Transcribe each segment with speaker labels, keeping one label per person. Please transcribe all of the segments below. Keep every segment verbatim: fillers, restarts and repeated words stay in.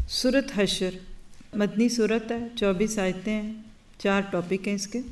Speaker 1: سورۃ حشر مدنی صورت ہے، چوبیس آیتیں ہیں، چار ٹاپک ہیں اس کے۔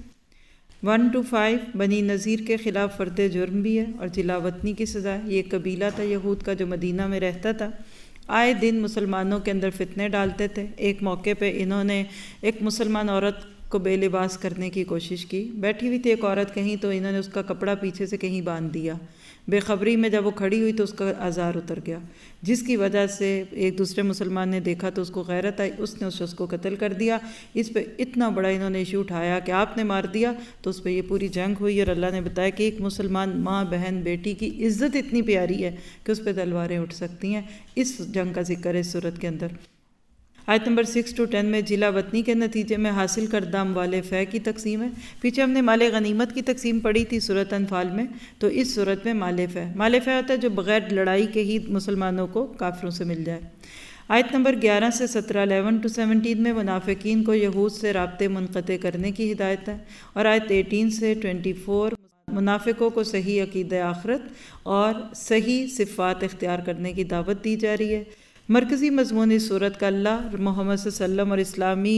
Speaker 1: ون ٹو فائیو بنی نذیر کے خلاف فرد جرم بھی ہے اور جلا وطنی کی سزا ہے۔ یہ قبیلہ تھا یہود کا جو مدینہ میں رہتا تھا، آئے دن مسلمانوں کے اندر فتنے ڈالتے تھے۔ ایک موقع پہ انہوں نے ایک مسلمان عورت کو بے لباس کرنے کی کوشش کی، بیٹھی ہوئی تھی ایک عورت کہیں، تو انہوں نے اس کا کپڑا پیچھے سے کہیں باندھ دیا۔ بے خبری میں جب وہ کھڑی ہوئی تو اس کا آزار اتر گیا، جس کی وجہ سے ایک دوسرے مسلمان نے دیکھا تو اس کو غیرت آئی، اس نے اس شخص کو قتل کر دیا۔ اس پہ اتنا بڑا انہوں نے ایشو اٹھایا کہ آپ نے مار دیا، تو اس پہ یہ پوری جنگ ہوئی، اور اللہ نے بتایا کہ ایک مسلمان ماں بہن بیٹی کی عزت اتنی پیاری ہے کہ اس پہ تلواریں اٹھ سکتی ہیں۔ اس جنگ کا ذکر ہے اس سورت کے اندر۔ آیت نمبر سکس ٹو ٹین میں جلا وطنی کے نتیجے میں حاصل کردہ اموال فے کی تقسیم ہے۔ پیچھے ہم نے مال غنیمت کی تقسیم پڑھی تھی سورۃ انفال میں، تو اس صورت میں مال فے مال فے ہوتا ہے جو بغیر لڑائی کے ہی مسلمانوں کو کافروں سے مل جائے۔ آیت نمبر گیارہ سے سترہ الیون ٹو سیونٹین میں منافقین کو یہود سے رابطے منقطع کرنے کی ہدایت ہے، اور آیت ایٹین سے ٹوینٹی فور منافقوں کو صحیح عقیدہ آخرت اور صحیح صفات اختیار کرنے کی دعوت دی جا رہی ہے۔ مرکزی مضمون اس صورت کا اللہ محمد صلی اللہ علیہ وسلم اور اسلامی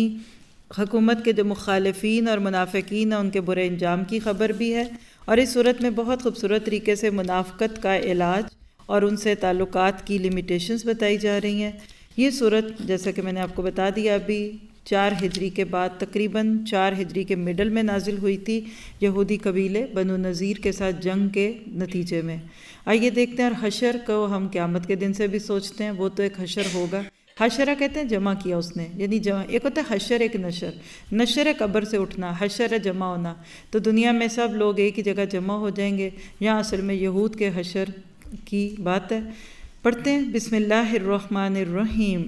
Speaker 1: حکومت کے جو مخالفین اور منافقین ہیں ان کے برے انجام کی خبر بھی ہے، اور اس صورت میں بہت خوبصورت طریقے سے منافقت کا علاج اور ان سے تعلقات کی لیمیٹیشنز بتائی جا رہی ہیں۔ یہ صورت جیسا کہ میں نے آپ کو بتا دیا ابھی چار ہجری کے بعد تقریباً چار ہجری کے مڈل میں نازل ہوئی تھی، یہودی قبیلے بنو نذیر کے ساتھ جنگ کے نتیجے میں۔ آئیے دیکھتے ہیں، اور حشر کو ہم قیامت کے دن سے بھی سوچتے ہیں، وہ تو ایک حشر ہوگا۔ حشرہ کہتے ہیں جمع کیا اس نے، یعنی جمع ایک ہوتا ہے حشر، ایک نشر۔ نشر ہے قبر سے اٹھنا، حشر ہے جمع ہونا۔ تو دنیا میں سب لوگ ایک ہی جگہ جمع ہو جائیں گے، یہاں اصل میں یہود کے حشر کی بات ہے۔ پڑھتے ہیں بسم اللہ الرحمن الرحیم۔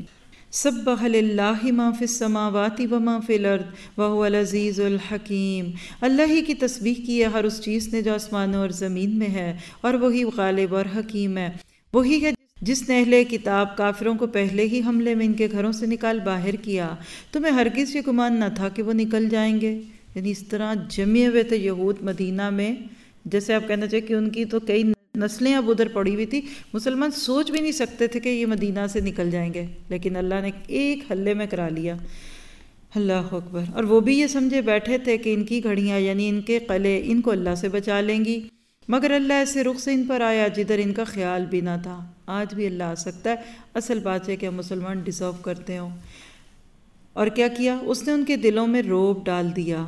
Speaker 1: سبح للہ ما فی السماوات وما فی الارض وہو العزیز الحکیم۔ اللہ ہی کی تسبیح کی ہے ہر اس چیز نے جو آسمانوں اور زمین میں ہے، اور وہی غالب اور حکیم ہے۔ وہی ہے جس نے اہل کتاب کافروں کو پہلے ہی حملے میں ان کے گھروں سے نکال باہر کیا، تمہیں ہرگز یہ گمان نہ تھا کہ وہ نکل جائیں گے۔ یعنی اس طرح جمے ہوئے تھے یہود مدینہ میں، جیسے آپ کہنا چاہیے کہ ان کی تو کئی نسلیں اب ادھر پڑی ہوئی تھی، مسلمان سوچ بھی نہیں سکتے تھے کہ یہ مدینہ سے نکل جائیں گے، لیکن اللہ نے ایک حلے میں کرا لیا۔ اللہ اکبر۔ اور وہ بھی یہ سمجھے بیٹھے تھے کہ ان کی گھڑیاں یعنی ان کے قلعے ان کو اللہ سے بچا لیں گی، مگر اللہ ایسے رخ سے ان پر آیا جدھر ان کا خیال بھی نہ تھا۔ آج بھی اللہ آ سکتا ہے، اصل بات ہے کہ ہم مسلمان ڈیزرو کرتے ہوں۔ اور کیا کیا اس نے؟ ان کے دلوں میں رعب ڈال دیا،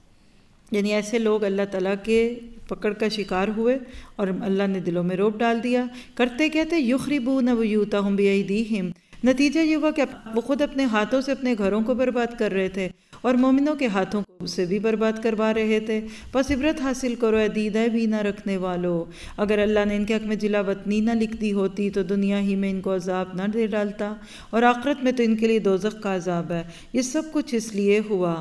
Speaker 1: یعنی ایسے لوگ اللہ تعالیٰ کے پکڑ کا شکار ہوئے اور اللہ نے دلوں میں رعب ڈال دیا۔ کرتے کیا تھے؟ یخربون بیوتہم بایدیہم۔ نتیجہ یہ ہوا کہ وہ خود اپنے ہاتھوں سے اپنے گھروں کو برباد کر رہے تھے، اور مومنوں کے ہاتھوں کو سے بھی برباد کروا رہے تھے۔ بس عبرت حاصل کرو اے دیدہ بھی نہ رکھنے والو، اگر اللہ نے ان کے حق میں جلا وطنی نہ لکھ دی ہوتی تو دنیا ہی میں ان کو عذاب نہ دے ڈالتا، اور آخرت میں تو ان کے لیے دوزخ کا عذاب ہے۔ یہ سب کچھ اس لیے ہوا،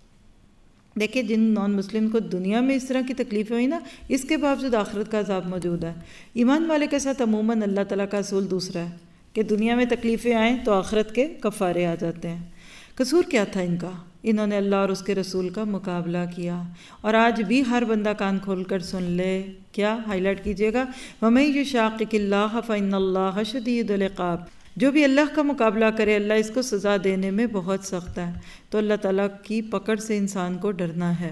Speaker 1: دیکھیں جن نان مسلم کو دنیا میں اس طرح کی تکلیفیں ہوئی نا، اس کے باوجود آخرت کا عذاب موجود ہے۔ ایمان والے کے ساتھ عموماً اللہ تعالیٰ کا اصول دوسرا ہے کہ دنیا میں تکلیفیں آئیں تو آخرت کے کفارے آ جاتے ہیں۔ قصور کیا تھا ان کا؟ انہوں نے اللہ اور اس کے رسول کا مقابلہ کیا، اور آج بھی ہر بندہ کان کھول کر سن لے۔ کیا ہائی لائٹ کیجیے گا؟ وَمَن يُشَاقِقِ اللَّهَ فَإِنَّ اللَّهَ شَدِيدُ الْعِقَابِ۔ جو بھی اللہ کا مقابلہ کرے اللہ اس کو سزا دینے میں بہت سخت ہے۔ تو اللہ تعالیٰ کی پکڑ سے انسان کو ڈرنا ہے۔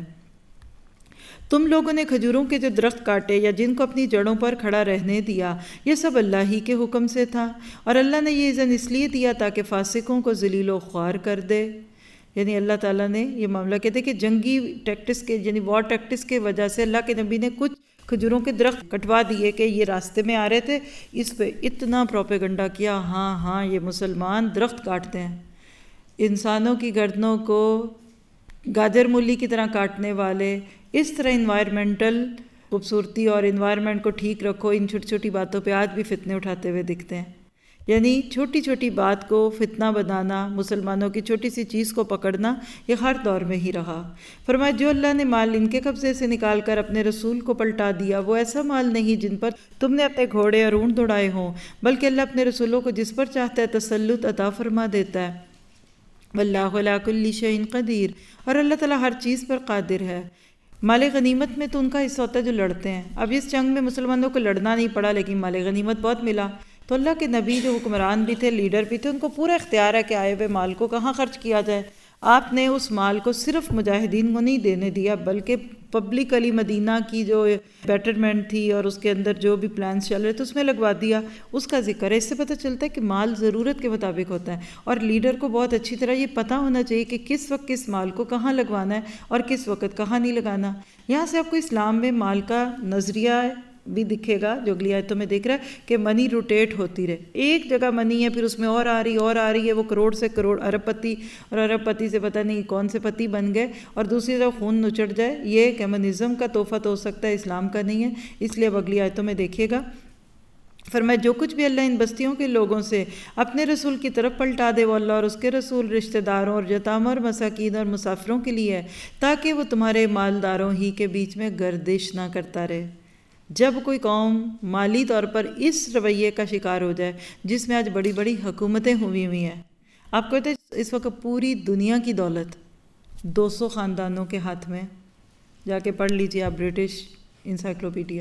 Speaker 1: تم لوگوں نے کھجوروں کے جو درخت کاٹے یا جن کو اپنی جڑوں پر کھڑا رہنے دیا، یہ سب اللہ ہی کے حکم سے تھا، اور اللہ نے یہ اذن اس لیے دیا تاکہ فاسقوں کو ذلیل و خوار کر دے۔ یعنی اللہ تعالیٰ نے یہ معاملہ کہتے کہ جنگی ٹیکٹس کے یعنی وار ٹیکٹس کے وجہ سے اللہ کے نبی نے کچھ کھجوروں کے درخت کٹوا دیے کہ یہ راستے میں آ رہے تھے، اس پہ اتنا پروپیگنڈا کیا، ہاں ہاں یہ مسلمان درخت کاٹتے ہیں، انسانوں کی گردنوں کو گاجر مولی کی طرح کاٹنے والے۔ اس طرح انوائرمنٹل خوبصورتی اور انوائرمنٹ کو ٹھیک رکھو، ان چھوٹی چھوٹی باتوں پہ آج بھی فتنے اٹھاتے ہوئے دکھتے ہیں۔ یعنی چھوٹی چھوٹی بات کو فتنہ بنانا، مسلمانوں کی چھوٹی سی چیز کو پکڑنا، یہ ہر دور میں ہی رہا۔ فرمایا جو اللہ نے مال ان کے قبضے سے نکال کر اپنے رسول کو پلٹا دیا، وہ ایسا مال نہیں جن پر تم نے اپنے گھوڑے اور اونٹ دوڑائے ہوں، بلکہ اللہ اپنے رسولوں کو جس پر چاہتا ہے تسلط عطا فرما دیتا ہے۔ واللہ علی کل شیء قدیر، اور اللہ تعالیٰ ہر چیز پر قادر ہے۔ مال غنیمت میں تو ان کا حصہ ہوتا ہے جو لڑتے ہیں۔ اب اس جنگ میں مسلمانوں کو لڑنا نہیں پڑا، لیکن مال غنیمت بہت ملا۔ تو اللہ کے نبی جو حکمران بھی تھے، لیڈر بھی تھے، ان کو پورا اختیار ہے کہ آئے ہوئے مال کو کہاں خرچ کیا جائے۔ آپ نے اس مال کو صرف مجاہدین کو نہیں دینے دیا، بلکہ پبلکلی مدینہ کی جو بیٹرمنٹ تھی اور اس کے اندر جو بھی پلانس چل رہے تھے اس میں لگوا دیا۔ اس کا ذکر ہے۔ اس سے پتہ چلتا ہے کہ مال ضرورت کے مطابق ہوتا ہے، اور لیڈر کو بہت اچھی طرح یہ پتہ ہونا چاہیے کہ کس وقت کس مال کو کہاں لگوانا ہے اور کس وقت کہاں نہیں لگانا۔ یہاں سے آپ کو اسلام میں مال کا نظریہ بھی دکھے گا جو اگلی آیتوں میں دیکھ رہا ہے کہ منی روٹیٹ ہوتی رہے، ایک جگہ منی ہے پھر اس میں اور آ رہی اور آ رہی ہے، وہ کروڑ سے کروڑ ارب پتی اور ارب پتی سے پتہ نہیں کون سے پتی بن گئے اور دوسری طرف خون نچڑ جائے۔ یہ کمیونزم کا تحفہ تو ہو سکتا ہے، اسلام کا نہیں ہے۔ اس لیے اب اگلی آیتوں میں دیکھیے گا، فرمایا جو کچھ بھی اللہ ان بستیوں کے لوگوں سے اپنے رسول کی طرف پلٹا دے، وہ اللہ اور اس کے رسول رشتہ داروں اور یتاموں اور مساکین اور مسافروں کے لیے ہے، تاکہ وہ تمہارے مالداروں ہی کے بیچ میں گردش نہ کرتا رہے۔ جب کوئی قوم مالی طور پر اس رویے کا شکار ہو جائے جس میں آج بڑی بڑی حکومتیں ہوئی ہوئی ہیں، آپ کہتے ہیں اس وقت پوری دنیا کی دولت دو سو خاندانوں کے ہاتھ میں، جا کے پڑھ لیجیے آپ برٹش انسائکلوپیڈیا۔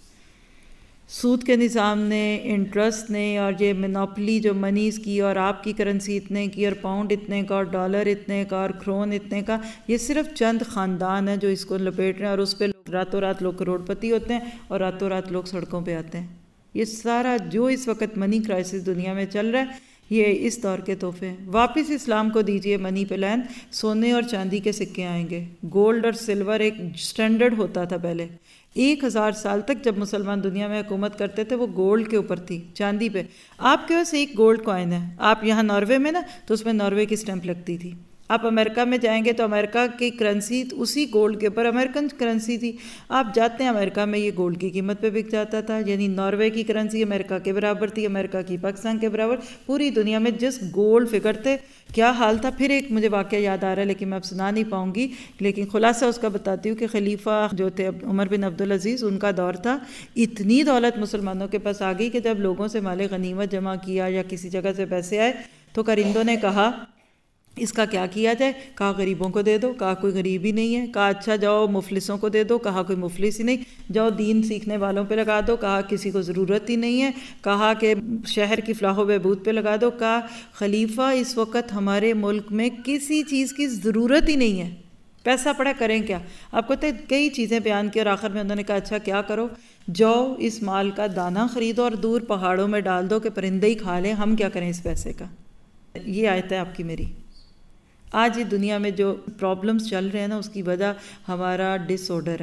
Speaker 1: سود کے نظام نے، انٹرسٹ نے، اور یہ مونوپلی جو منیز کی، اور آپ کی کرنسی اتنے کی اور پاؤنڈ اتنے کا اور ڈالر اتنے کا اور کرون اتنے کا، یہ صرف چند خاندان ہیں جو اس کو لپیٹ رہے ہیں، اور اس پہ لوگ راتوں رات لوگ کروڑ پتی ہوتے ہیں اور راتوں رات لوگ سڑکوں پہ آتے ہیں۔ یہ سارا جو اس وقت منی کرائسس دنیا میں چل رہا ہے یہ اس دور کے تحفے ہیں۔ واپس اسلام کو دیجئے منی پہ لین، سونے اور چاندی کے سکے آئیں گے۔ گولڈ اور سلور ایک سٹینڈرڈ ہوتا تھا پہلے، ایک ہزار سال تک جب مسلمان دنیا میں حکومت کرتے تھے وہ گولڈ کے اوپر تھی، چاندی پہ۔ آپ کے پاس ایک گولڈ کوائن ہے، آپ یہاں ناروے میں نا تو اس میں ناروے کی سٹیمپ لگتی تھی۔ آپ امریکہ میں جائیں گے تو امریکہ کی کرنسی اسی گولڈ کے اوپر امریکن کرنسی تھی۔ آپ جاتے ہیں امریکہ میں یہ گولڈ کی قیمت پہ بک جاتا تھا، یعنی ناروے کی کرنسی امریکہ کے برابر تھی، امریکہ کی پاکستان کے برابر، پوری دنیا میں جس گولڈ فگر تھے کیا حال تھا۔ پھر ایک مجھے واقعہ یاد آ رہا ہے لیکن میں اب سنا نہیں پاؤں گی، لیکن خلاصہ اس کا بتاتی ہوں کہ خلیفہ جو تھے عمر بن عبدالعزیز، ان کا دور تھا، اتنی دولت مسلمانوں کے پاس آ گئی کہ جب لوگوں سے مال غنیمت جمع کیا یا کسی جگہ سے پیسے آئے تو کرندوں نے کہا اس کا کیا کیا جائے؟ کہا غریبوں کو دے دو، کہا کوئی غریب ہی نہیں ہے، کہا اچھا جاؤ مفلسوں کو دے دو، کہا کوئی مفلس ہی نہیں، جاؤ دین سیکھنے والوں پہ لگا دو، کہا کسی کو ضرورت ہی نہیں ہے، کہا کہ شہر کی فلاح و بہبود پہ لگا دو، کہا خلیفہ اس وقت ہمارے ملک میں کسی چیز کی ضرورت ہی نہیں ہے، پیسہ پڑا کریں کیا؟ آپ کو کئی چیزیں بیان کی اور آخر میں انہوں نے کہا اچھا کیا کرو، جاؤ اس مال کا دانہ خریدو اور دور پہاڑوں میں ڈال دو کہ پرندے ہی کھا لیں، ہم کیا کریں اس پیسے کا۔ یہ آیت ہے آپ کی میری۔ آج یہ دنیا میں جو پرابلمز چل رہے ہیں نا اس کی وجہ ہمارا ڈس آرڈر ہے۔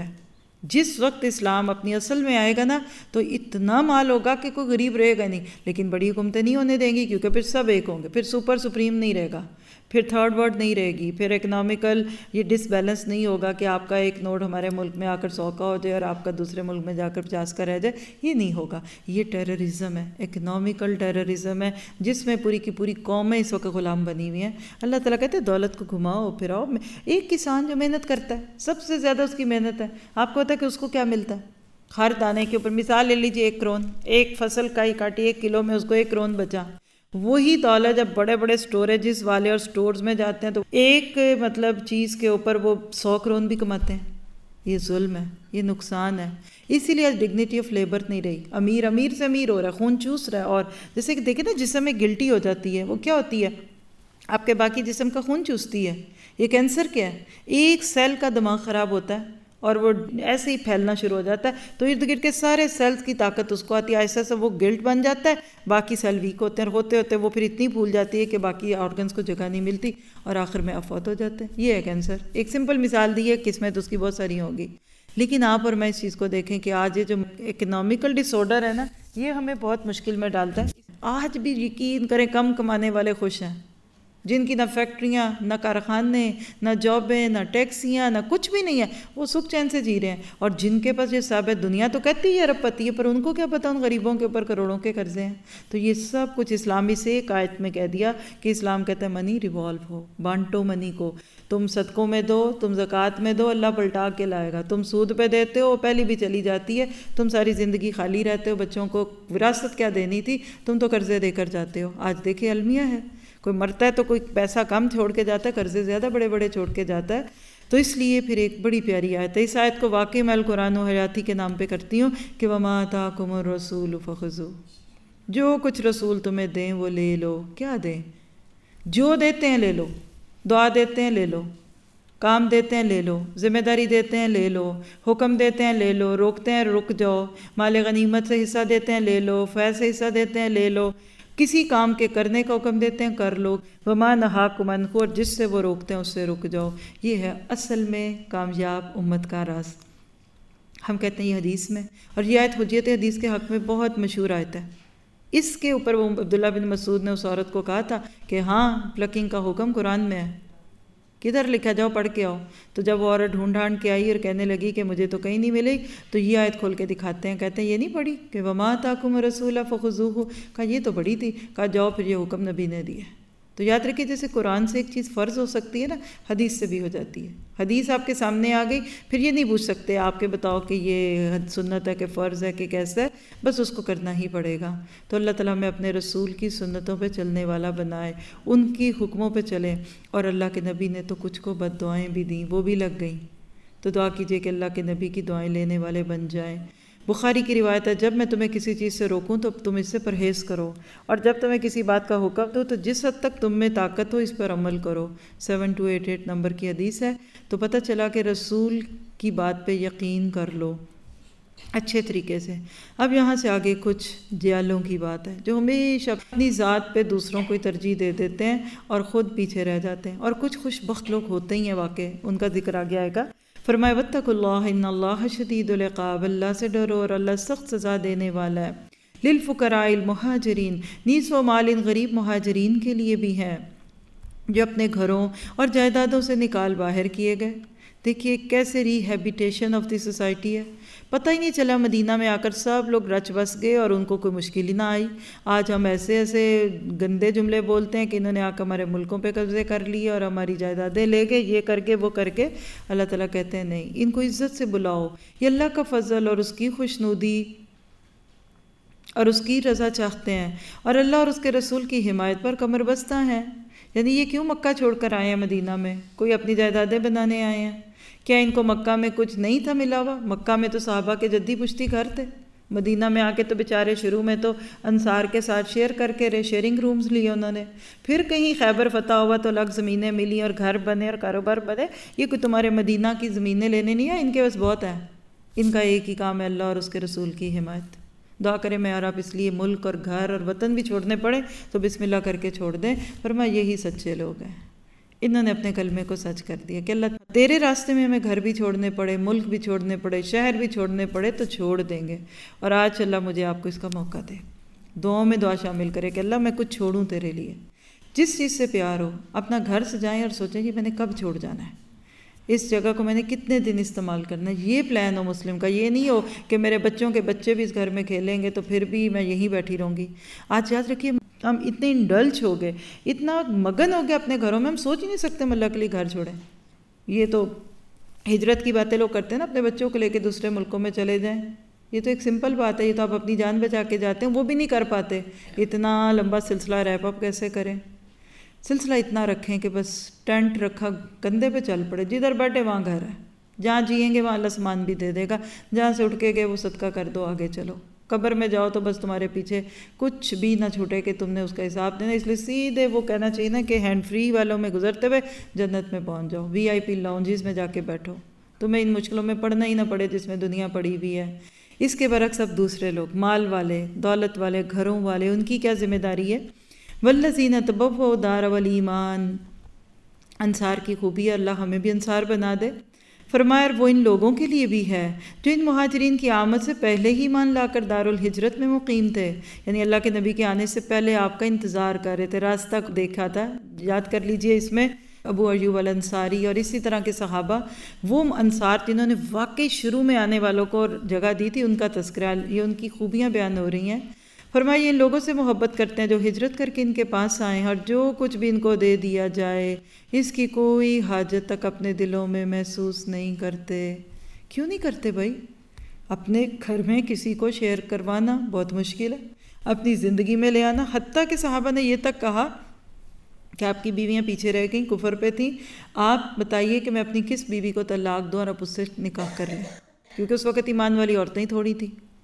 Speaker 1: جس وقت اسلام اپنی اصل میں آئے گا نا تو اتنا مال ہوگا کہ کوئی غریب رہے گا نہیں، لیکن بڑی حکومتیں نہیں ہونے دیں گی کیونکہ پھر سب ایک ہوں گے، پھر سپر سپریم نہیں رہے گا، پھر تھرڈ ورڈ نہیں رہے گی، پھر اکنامیکل یہ ڈس بیلنس نہیں ہوگا کہ آپ کا ایک نوٹ ہمارے ملک میں آ کر سو کا ہو جائے اور آپ کا دوسرے ملک میں جا کر پچاس کا رہ جائے، یہ نہیں ہوگا۔ یہ ٹیررزم ہے، اکنامیکل ٹیررزم ہے جس میں پوری کی پوری قومیں اس وقت غلام بنی ہوئی ہیں۔ اللہ تعالیٰ کہتے ہیں دولت کو گھماؤ پھراؤ۔ ایک کسان جو محنت کرتا ہے سب سے زیادہ اس کی محنت ہے، آپ کو پتا ہے کہ اس کو کیا ملتا ہے؟ ہر دانے کے اوپر مثال لے لیجیے، ایک کرون، ایک فصل کا ہی کاٹی ایک کلو میں اس کو ایک کرون بچا۔ وہی دولت جب بڑے بڑے سٹوریجز والے اور سٹورز میں جاتے ہیں تو ایک مطلب چیز کے اوپر وہ سو کرون بھی کماتے ہیں۔ یہ ظلم ہے، یہ نقصان ہے۔ اسی لیے آج ڈگنیٹی آف لیبر نہیں رہی، امیر امیر سے امیر ہو رہا ہے، خون چوس رہا ہے۔ اور جیسے کہ دیکھیں نا جسم میں گلٹی ہو جاتی ہے، وہ کیا ہوتی ہے؟ آپ کے باقی جسم کا خون چوستی ہے۔ یہ کینسر کیا ہے؟ ایک سیل کا دماغ خراب ہوتا ہے اور وہ ایسے ہی پھیلنا شروع ہو جاتا ہے، تو ارد گرد کے سارے سیلز کی طاقت اس کو آتی ہے، ایسا ایسا وہ گلٹ بن جاتا ہے، باقی سیل ویک ہوتے ہیں، ہوتے ہوتے وہ پھر اتنی پھول جاتی ہے کہ باقی آرگنز کو جگہ نہیں ملتی اور آخر میں افوت ہو جاتے ہیں۔ یہ ہے کینسر، ایک سمپل مثال دی ہے، قسمت اس کی بہت ساری ہوگی۔ لیکن آپ اور میں اس چیز کو دیکھیں کہ آج یہ جو اکنامیکل ڈس آرڈر ہے نا یہ ہمیں بہت مشکل میں ڈالتا ہے۔ آج بھی یقین کریں کم کمانے والے خوش ہیں، جن کی نہ فیکٹریاں، نہ کارخانے، نہ جابیں، نہ ٹیکسیاں، نہ کچھ بھی نہیں ہے، وہ سکھ چین سے جی رہے ہیں۔ اور جن کے پاس یہ سب ہے، دنیا تو کہتی ہے ارب پتی ہے، پر ان کو کیا پتہ ان غریبوں کے اوپر کروڑوں کے قرضے ہیں۔ تو یہ سب کچھ اسلامی سے ایک آیت میں کہہ دیا کہ اسلام کہتا ہے منی ریوالو ہو، بانٹو منی کو، تم صدقوں میں دو، تم زکوٰۃ میں دو، اللہ پلٹا کے لائے گا، تم سود پہ دیتے ہو پہلی بھی چلی جاتی ہے، تم ساری زندگی خالی رہتے ہو، بچوں کو وراثت کیا دینی تھی، تم تو قرضے دے کر جاتے ہو۔ آج دیکھیں المیہ ہے، کوئی مرتا ہے تو کوئی پیسہ کم چھوڑ کے جاتا ہے، قرضے زیادہ بڑے بڑے چھوڑ کے جاتا ہے۔ تو اس لیے پھر ایک بڑی پیاری آیت ہے، اس آیت کو واقعی میں القرآن و حیاتی کے نام پہ کرتی ہوں کہ وَمَا آتَاكُمُ الرَّسُولُ فَخُذُوهُ۔ جو کچھ رسول تمہیں دیں وہ لے لو. کیا دیں؟ جو دیتے ہیں لے لو. دعا دیتے ہیں لے لو، کام دیتے ہیں لے لو، ذمہ داری دیتے ہیں لے لو، حکم دیتے ہیں لے لو، روکتے ہیں رک جاؤ، مال غنیمت سے حصہ دیتے ہیں لے لو، فیض سے حصہ دیتے ہیں لے لو، کسی کام کے کرنے کا حکم دیتے ہیں کر لو، وما نہاکم عنہ، اور جس سے وہ روکتے ہیں اس سے رک جاؤ. یہ ہے اصل میں کامیاب امت کا راز. ہم کہتے ہیں یہ حدیث میں، اور یہ آیت حجیت حدیث کے حق میں بہت مشہور آیت ہے. اس کے اوپر وہ عبداللہ بن مسعود نے اس عورت کو کہا تھا کہ ہاں پلکنگ کا حکم قرآن میں ہے، کدھر لکھا، جاؤ پڑھ کے آؤ. تو جب وہ عورت ڈھونڈ ڈھانڈ کے آئی اور کہنے لگی کہ مجھے تو کہیں نہیں ملی، تو یہ آیت کھول کے دکھاتے ہیں، کہتے ہیں یہ نہیں پڑھی کہ وما آتاکم الرسول فخذوہ، کہا یہ تو پڑھی تھی، کہا جاؤ پھر یہ حکم نبی نے دیا. تو یاد رکھیے جیسے قرآن سے ایک چیز فرض ہو سکتی ہے نا، حدیث سے بھی ہو جاتی ہے. حدیث آپ کے سامنے آ گئی، پھر یہ نہیں پوچھ سکتے آپ کے بتاؤ کہ یہ سنت ہے کہ فرض ہے کہ کیسا ہے، بس اس کو کرنا ہی پڑے گا. تو اللہ تعالیٰ ہمیں اپنے رسول کی سنتوں پہ چلنے والا بنائے، ان کی حکموں پہ چلیں. اور اللہ کے نبی نے تو کچھ کو بد دعائیں بھی دیں، وہ بھی لگ گئیں. تو دعا کیجئے کہ اللہ کے نبی کی دعائیں لینے والے بن جائیں. بخاری کی روایت ہے جب میں تمہیں کسی چیز سے روکوں تو تم اس سے پرہیز کرو، اور جب تمہیں کسی بات کا حکم دو تو جس حد تک تم میں طاقت ہو اس پر عمل کرو. Seven two eight eight number کی حدیث ہے. تو پتہ چلا کہ رسول کی بات پہ یقین کر لو اچھے طریقے سے. اب یہاں سے آگے کچھ جیالوں کی بات ہے جو ہمیشہ اپنی ذات پہ دوسروں کو ترجیح دے دیتے ہیں اور خود پیچھے رہ جاتے ہیں. اور کچھ خوش بخت لوگ ہوتے ہی ہیں واقع، ان کا ذکر آگے آئے گا. فرمائے واتقوا اللہ ان اللہ شدید العقاب، اللہ سے ڈرو اور اللہ سخت سزا دینے والا ہے. للفقراء المہاجرین، نیز و مال ان غریب مہاجرین کے لیے بھی ہے جو اپنے گھروں اور جائیدادوں سے نکال باہر کیے گئے. دیکھیے کیسے ری ہیبیٹیشن آف دی سوسائٹی ہے. پتہ ہی نہیں چلا مدینہ میں آ کر سب لوگ رچ بس گئے اور ان کو کوئی مشکل ہی نہ آئی. آج ہم ایسے ایسے گندے جملے بولتے ہیں کہ انہوں نے آ کر ہمارے ملکوں پہ قبضے کر لیے اور ہماری جائیدادیں لے گئے، یہ کر کے وہ کر کے. اللہ تعالیٰ کہتے ہیں نہیں، ان کو عزت سے بلاؤ. یہ اللہ کا فضل اور اس کی خوشنودی اور اس کی رضا چاہتے ہیں، اور اللہ اور اس کے رسول کی حمایت پر کمر بستہ ہیں. یعنی یہ کیوں مکہ چھوڑ کر آئے ہیں مدینہ میں؟ کوئی اپنی جائیدادیں بنانے آئے ہیں؟ کیا ان کو مکہ میں کچھ نہیں تھا ملا ہوا؟ مکہ میں تو صحابہ کے جدی پشتی گھر تھے. مدینہ میں آ کے تو بیچارے شروع میں تو انصار کے ساتھ شیئر کر کے رہے، شیئرنگ رومز لیے انہوں نے. پھر کہیں خیبر فتح ہوا تو الگ زمینیں ملی اور گھر بنے اور کاروبار بنے. یہ کوئی تمہارے مدینہ کی زمینیں لینے نہیں آئے، ان کے پاس بہت ہے. ان کا ایک ہی کام ہے اللہ اور اس کے رسول کی حمایت. دعا کریں میں اور آپ اس لیے ملک اور گھر اور وطن بھی چھوڑنے پڑے تو بسم اللہ کر کے چھوڑ دیں. فرمایا یہی سچے لوگ ہیں، انہوں نے اپنے کلمے کو سچ کر دیا کہ اللہ تیرے راستے میں ہمیں گھر بھی چھوڑنے پڑے، ملک بھی چھوڑنے پڑے، شہر بھی چھوڑنے پڑے تو چھوڑ دیں گے. اور آج اللہ مجھے آپ کو اس کا موقع دے، دعاؤں میں دعا شامل کرے کہ اللہ میں کچھ چھوڑوں تیرے لیے. جس چیز سے پیار ہو اپنا گھر سجائیں اور سوچیں کہ میں نے کب چھوڑ جانا ہے، اس جگہ کو میں نے کتنے دن استعمال کرنا ہے. یہ پلان ہو مسلم کا. یہ نہیں ہو کہ میرے بچوں کے بچے بھی اس گھر میں کھیلیں گے تو پھر بھی میں یہیں بیٹھی رہوں گی. آج یاد رکھیے ہم اتنے انڈلج ہو گئے، اتنا مگن ہو گئے اپنے گھروں میں، ہم سوچ ہی نہیں سکتے ہم اللہ کے لیے گھر چھوڑیں. یہ تو ہجرت کی باتیں لوگ کرتے ہیں نا، اپنے بچوں کو لے کے دوسرے ملکوں میں چلے جائیں. یہ تو ایک سمپل بات ہے، یہ تو آپ اپنی جان بچا کے جاتے ہیں، وہ بھی نہیں کر پاتے. اتنا لمبا سلسلہ ریپ اپ کیسے کریں؟ سلسلہ اتنا رکھیں کہ بس ٹینٹ رکھا کندھے پہ چل پڑے، جدھر بیٹھے وہاں گھر ہے، جہاں جئیں گے وہاں اللہ سامان بھی دے دے گا، جہاں سے اٹھ کے گئے وہ صدقہ کر دو، آگے چلو. قبر میں جاؤ تو بس تمہارے پیچھے کچھ بھی نہ چھوٹے کہ تم نے اس کا حساب دینا. اس لیے سیدھے وہ کہنا چاہیے نا کہ ہینڈ فری والوں میں گزرتے ہوئے جنت میں پہنچ جاؤ، وی آئی پی لاؤنجز میں جا کے بیٹھو، تمہیں ان مشکلوں میں پڑنا ہی نہ پڑے جس میں دنیا پڑی ہوئی ہے. اس کے برعکس اب دوسرے لوگ، مال والے، دولت والے، گھروں والے، ان کی کیا ذمہ داری ہے؟ والذین تبوؤا الدار والایمان، انصار کی خوبی ہے، اللہ ہمیں بھی انصار بنا دے. فرمایا وہ ان لوگوں کے لیے بھی ہے جو ان مہاجرین کی آمد سے پہلے ہی ایمان لا کر دارالہجرت میں مقیم تھے. یعنی اللہ کے نبی کے آنے سے پہلے آپ کا انتظار کر رہے تھے، راستہ دیکھا تھا. یاد کر لیجئے اس میں ابو ایوب الانصاری اور اسی طرح کے صحابہ، وہ انصار جنہوں نے واقعی شروع میں آنے والوں کو جگہ دی تھی، ان کا تذکرہ، یہ ان کی خوبیاں بیان ہو رہی ہیں. فرمایا یہ ان لوگوں سے محبت کرتے ہیں جو ہجرت کر کے ان کے پاس آئیں، اور جو کچھ بھی ان کو دے دیا جائے اس کی کوئی حاجت تک اپنے دلوں میں محسوس نہیں کرتے. کیوں نہیں کرتے بھائی؟ اپنے گھر میں کسی کو شیئر کروانا بہت مشکل ہے، اپنی زندگی میں لے آنا. حتیٰ کہ صحابہ نے یہ تک کہا کہ آپ کی بیویاں پیچھے رہ گئیں، کفر پہ تھیں، آپ بتائیے کہ میں اپنی کس بیوی کو طلاق دوں اور اب اس سے نکاح کر لیں، کیونکہ اس وقت ایمان والی عورتیں ہی تھوڑی تھیں.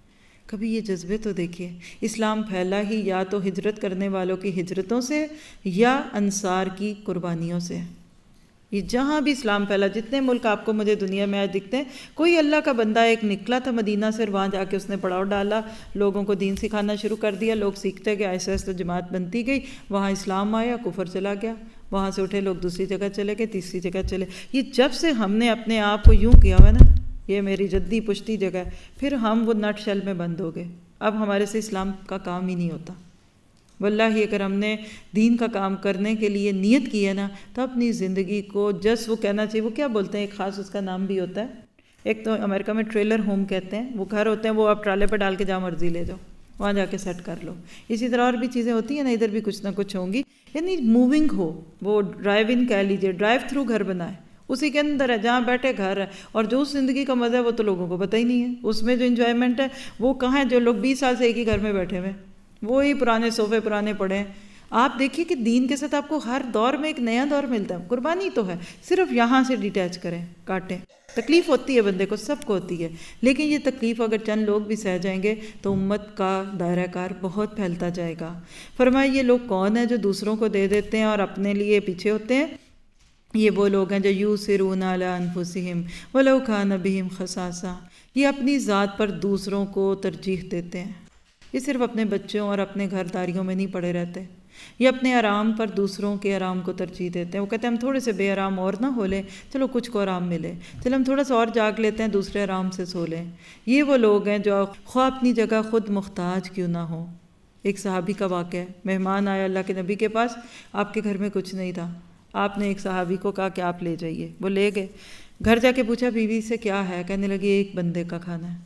Speaker 1: کبھی یہ جذبے تو دیکھیے، اسلام پھیلا ہی یا تو ہجرت کرنے والوں کی ہجرتوں سے یا انصار کی قربانیوں سے۔ یہ جہاں بھی اسلام پھیلا، جتنے ملک آپ کو مجھے دنیا میں آج دکھتے ہیں، کوئی اللہ کا بندہ ایک نکلا تھا مدینہ سے، وہاں جا کے اس نے پڑاؤ ڈالا، لوگوں کو دین سکھانا شروع کر دیا، لوگ سیکھتے گئے، ایسے ایسے جماعت بنتی گئی، وہاں اسلام آیا، کفر چلا گیا، وہاں سے اٹھے لوگ دوسری جگہ چلے گئے، تیسری جگہ چلے۔ یہ جب سے ہم نے اپنے آپ کو یوں کیا ہوا نا، یہ میری جدی پشتی جگہ ہے، پھر ہم وہ نٹ شیل میں بند ہو گئے، اب ہمارے سے اسلام کا کام ہی نہیں ہوتا۔ واللہ اگر ہم نے دین کا کام کرنے کے لیے نیت کی ہے نا، تو اپنی زندگی کو جس وہ کہنا چاہیے، وہ کیا بولتے ہیں، ایک خاص اس کا نام بھی ہوتا ہے، ایک تو امریکہ میں ٹریلر ہوم کہتے ہیں، وہ گھر ہوتے ہیں، وہ آپ ٹرالے پہ ڈال کے جہاں مرضی لے جاؤ، وہاں جا کے سیٹ کر لو۔ اسی طرح اور بھی چیزیں ہوتی ہیں نا، ادھر بھی کچھ نہ کچھ ہوں گی، یعنی موونگ ہو، وہ ڈرائیو ان کہہ لیجیے، ڈرائیو تھرو گھر بنائے، اسی کے اندر ہے، جہاں بیٹھے گھر ہے، اور جو اس زندگی کا مزہ ہے وہ تو لوگوں کو پتہ ہی نہیں ہے، اس میں جو انجوائمنٹ ہے وہ کہاں ہے؟ جو لوگ بیس سال سے ایک ہی گھر میں بیٹھے ہوئے، وہی پرانے صوفے پرانے پڑے ہیں۔ آپ دیکھیے کہ دین کے ساتھ آپ کو ہر دور میں ایک نیا دور ملتا ہے، قربانی تو ہے، صرف یہاں سے ڈیٹیچ کریں، کاٹیں۔ تکلیف ہوتی ہے بندے کو، سب کو ہوتی ہے، لیکن یہ تکلیف اگر چند لوگ بھی سہ جائیں گے تو امت کا دائرہ کار بہت پھیلتا جائے گا۔ فرمایا یہ لوگ کون ہیں جو دوسروں کو دے دیتے ہیں اور اپنے لیے پیچھے ہوتے ہیں؟ یہ وہ لوگ ہیں جو یوسرون علی انفسہم ولو کان بہم خصاصہ، یہ اپنی ذات پر دوسروں کو ترجیح دیتے ہیں۔ یہ صرف اپنے بچوں اور اپنے گھرداریوں میں نہیں پڑے رہتے، یہ اپنے آرام پر دوسروں کے آرام کو ترجیح دیتے ہیں۔ وہ کہتے ہیں ہم تھوڑے سے بے آرام اور نہ ہو لیں، چلو کچھ کو آرام ملے، چلو ہم تھوڑا سا اور جاگ لیتے ہیں، دوسرے آرام سے سو لیں۔ یہ وہ لوگ ہیں جو خواہ اپنی جگہ خود محتاج کیوں نہ ہو۔ ایک صحابی کا واقعہ ہے، مہمان آیا اللہ کے نبی کے پاس، آپ کے گھر میں کچھ نہیں تھا، آپ نے ایک صحابی کو کہا کہ آپ لے جائیے، وہ لے گئے، گھر جا کے پوچھا بیوی سے کیا ہے، کہنے لگی ایک بندے کا کھانا ہے،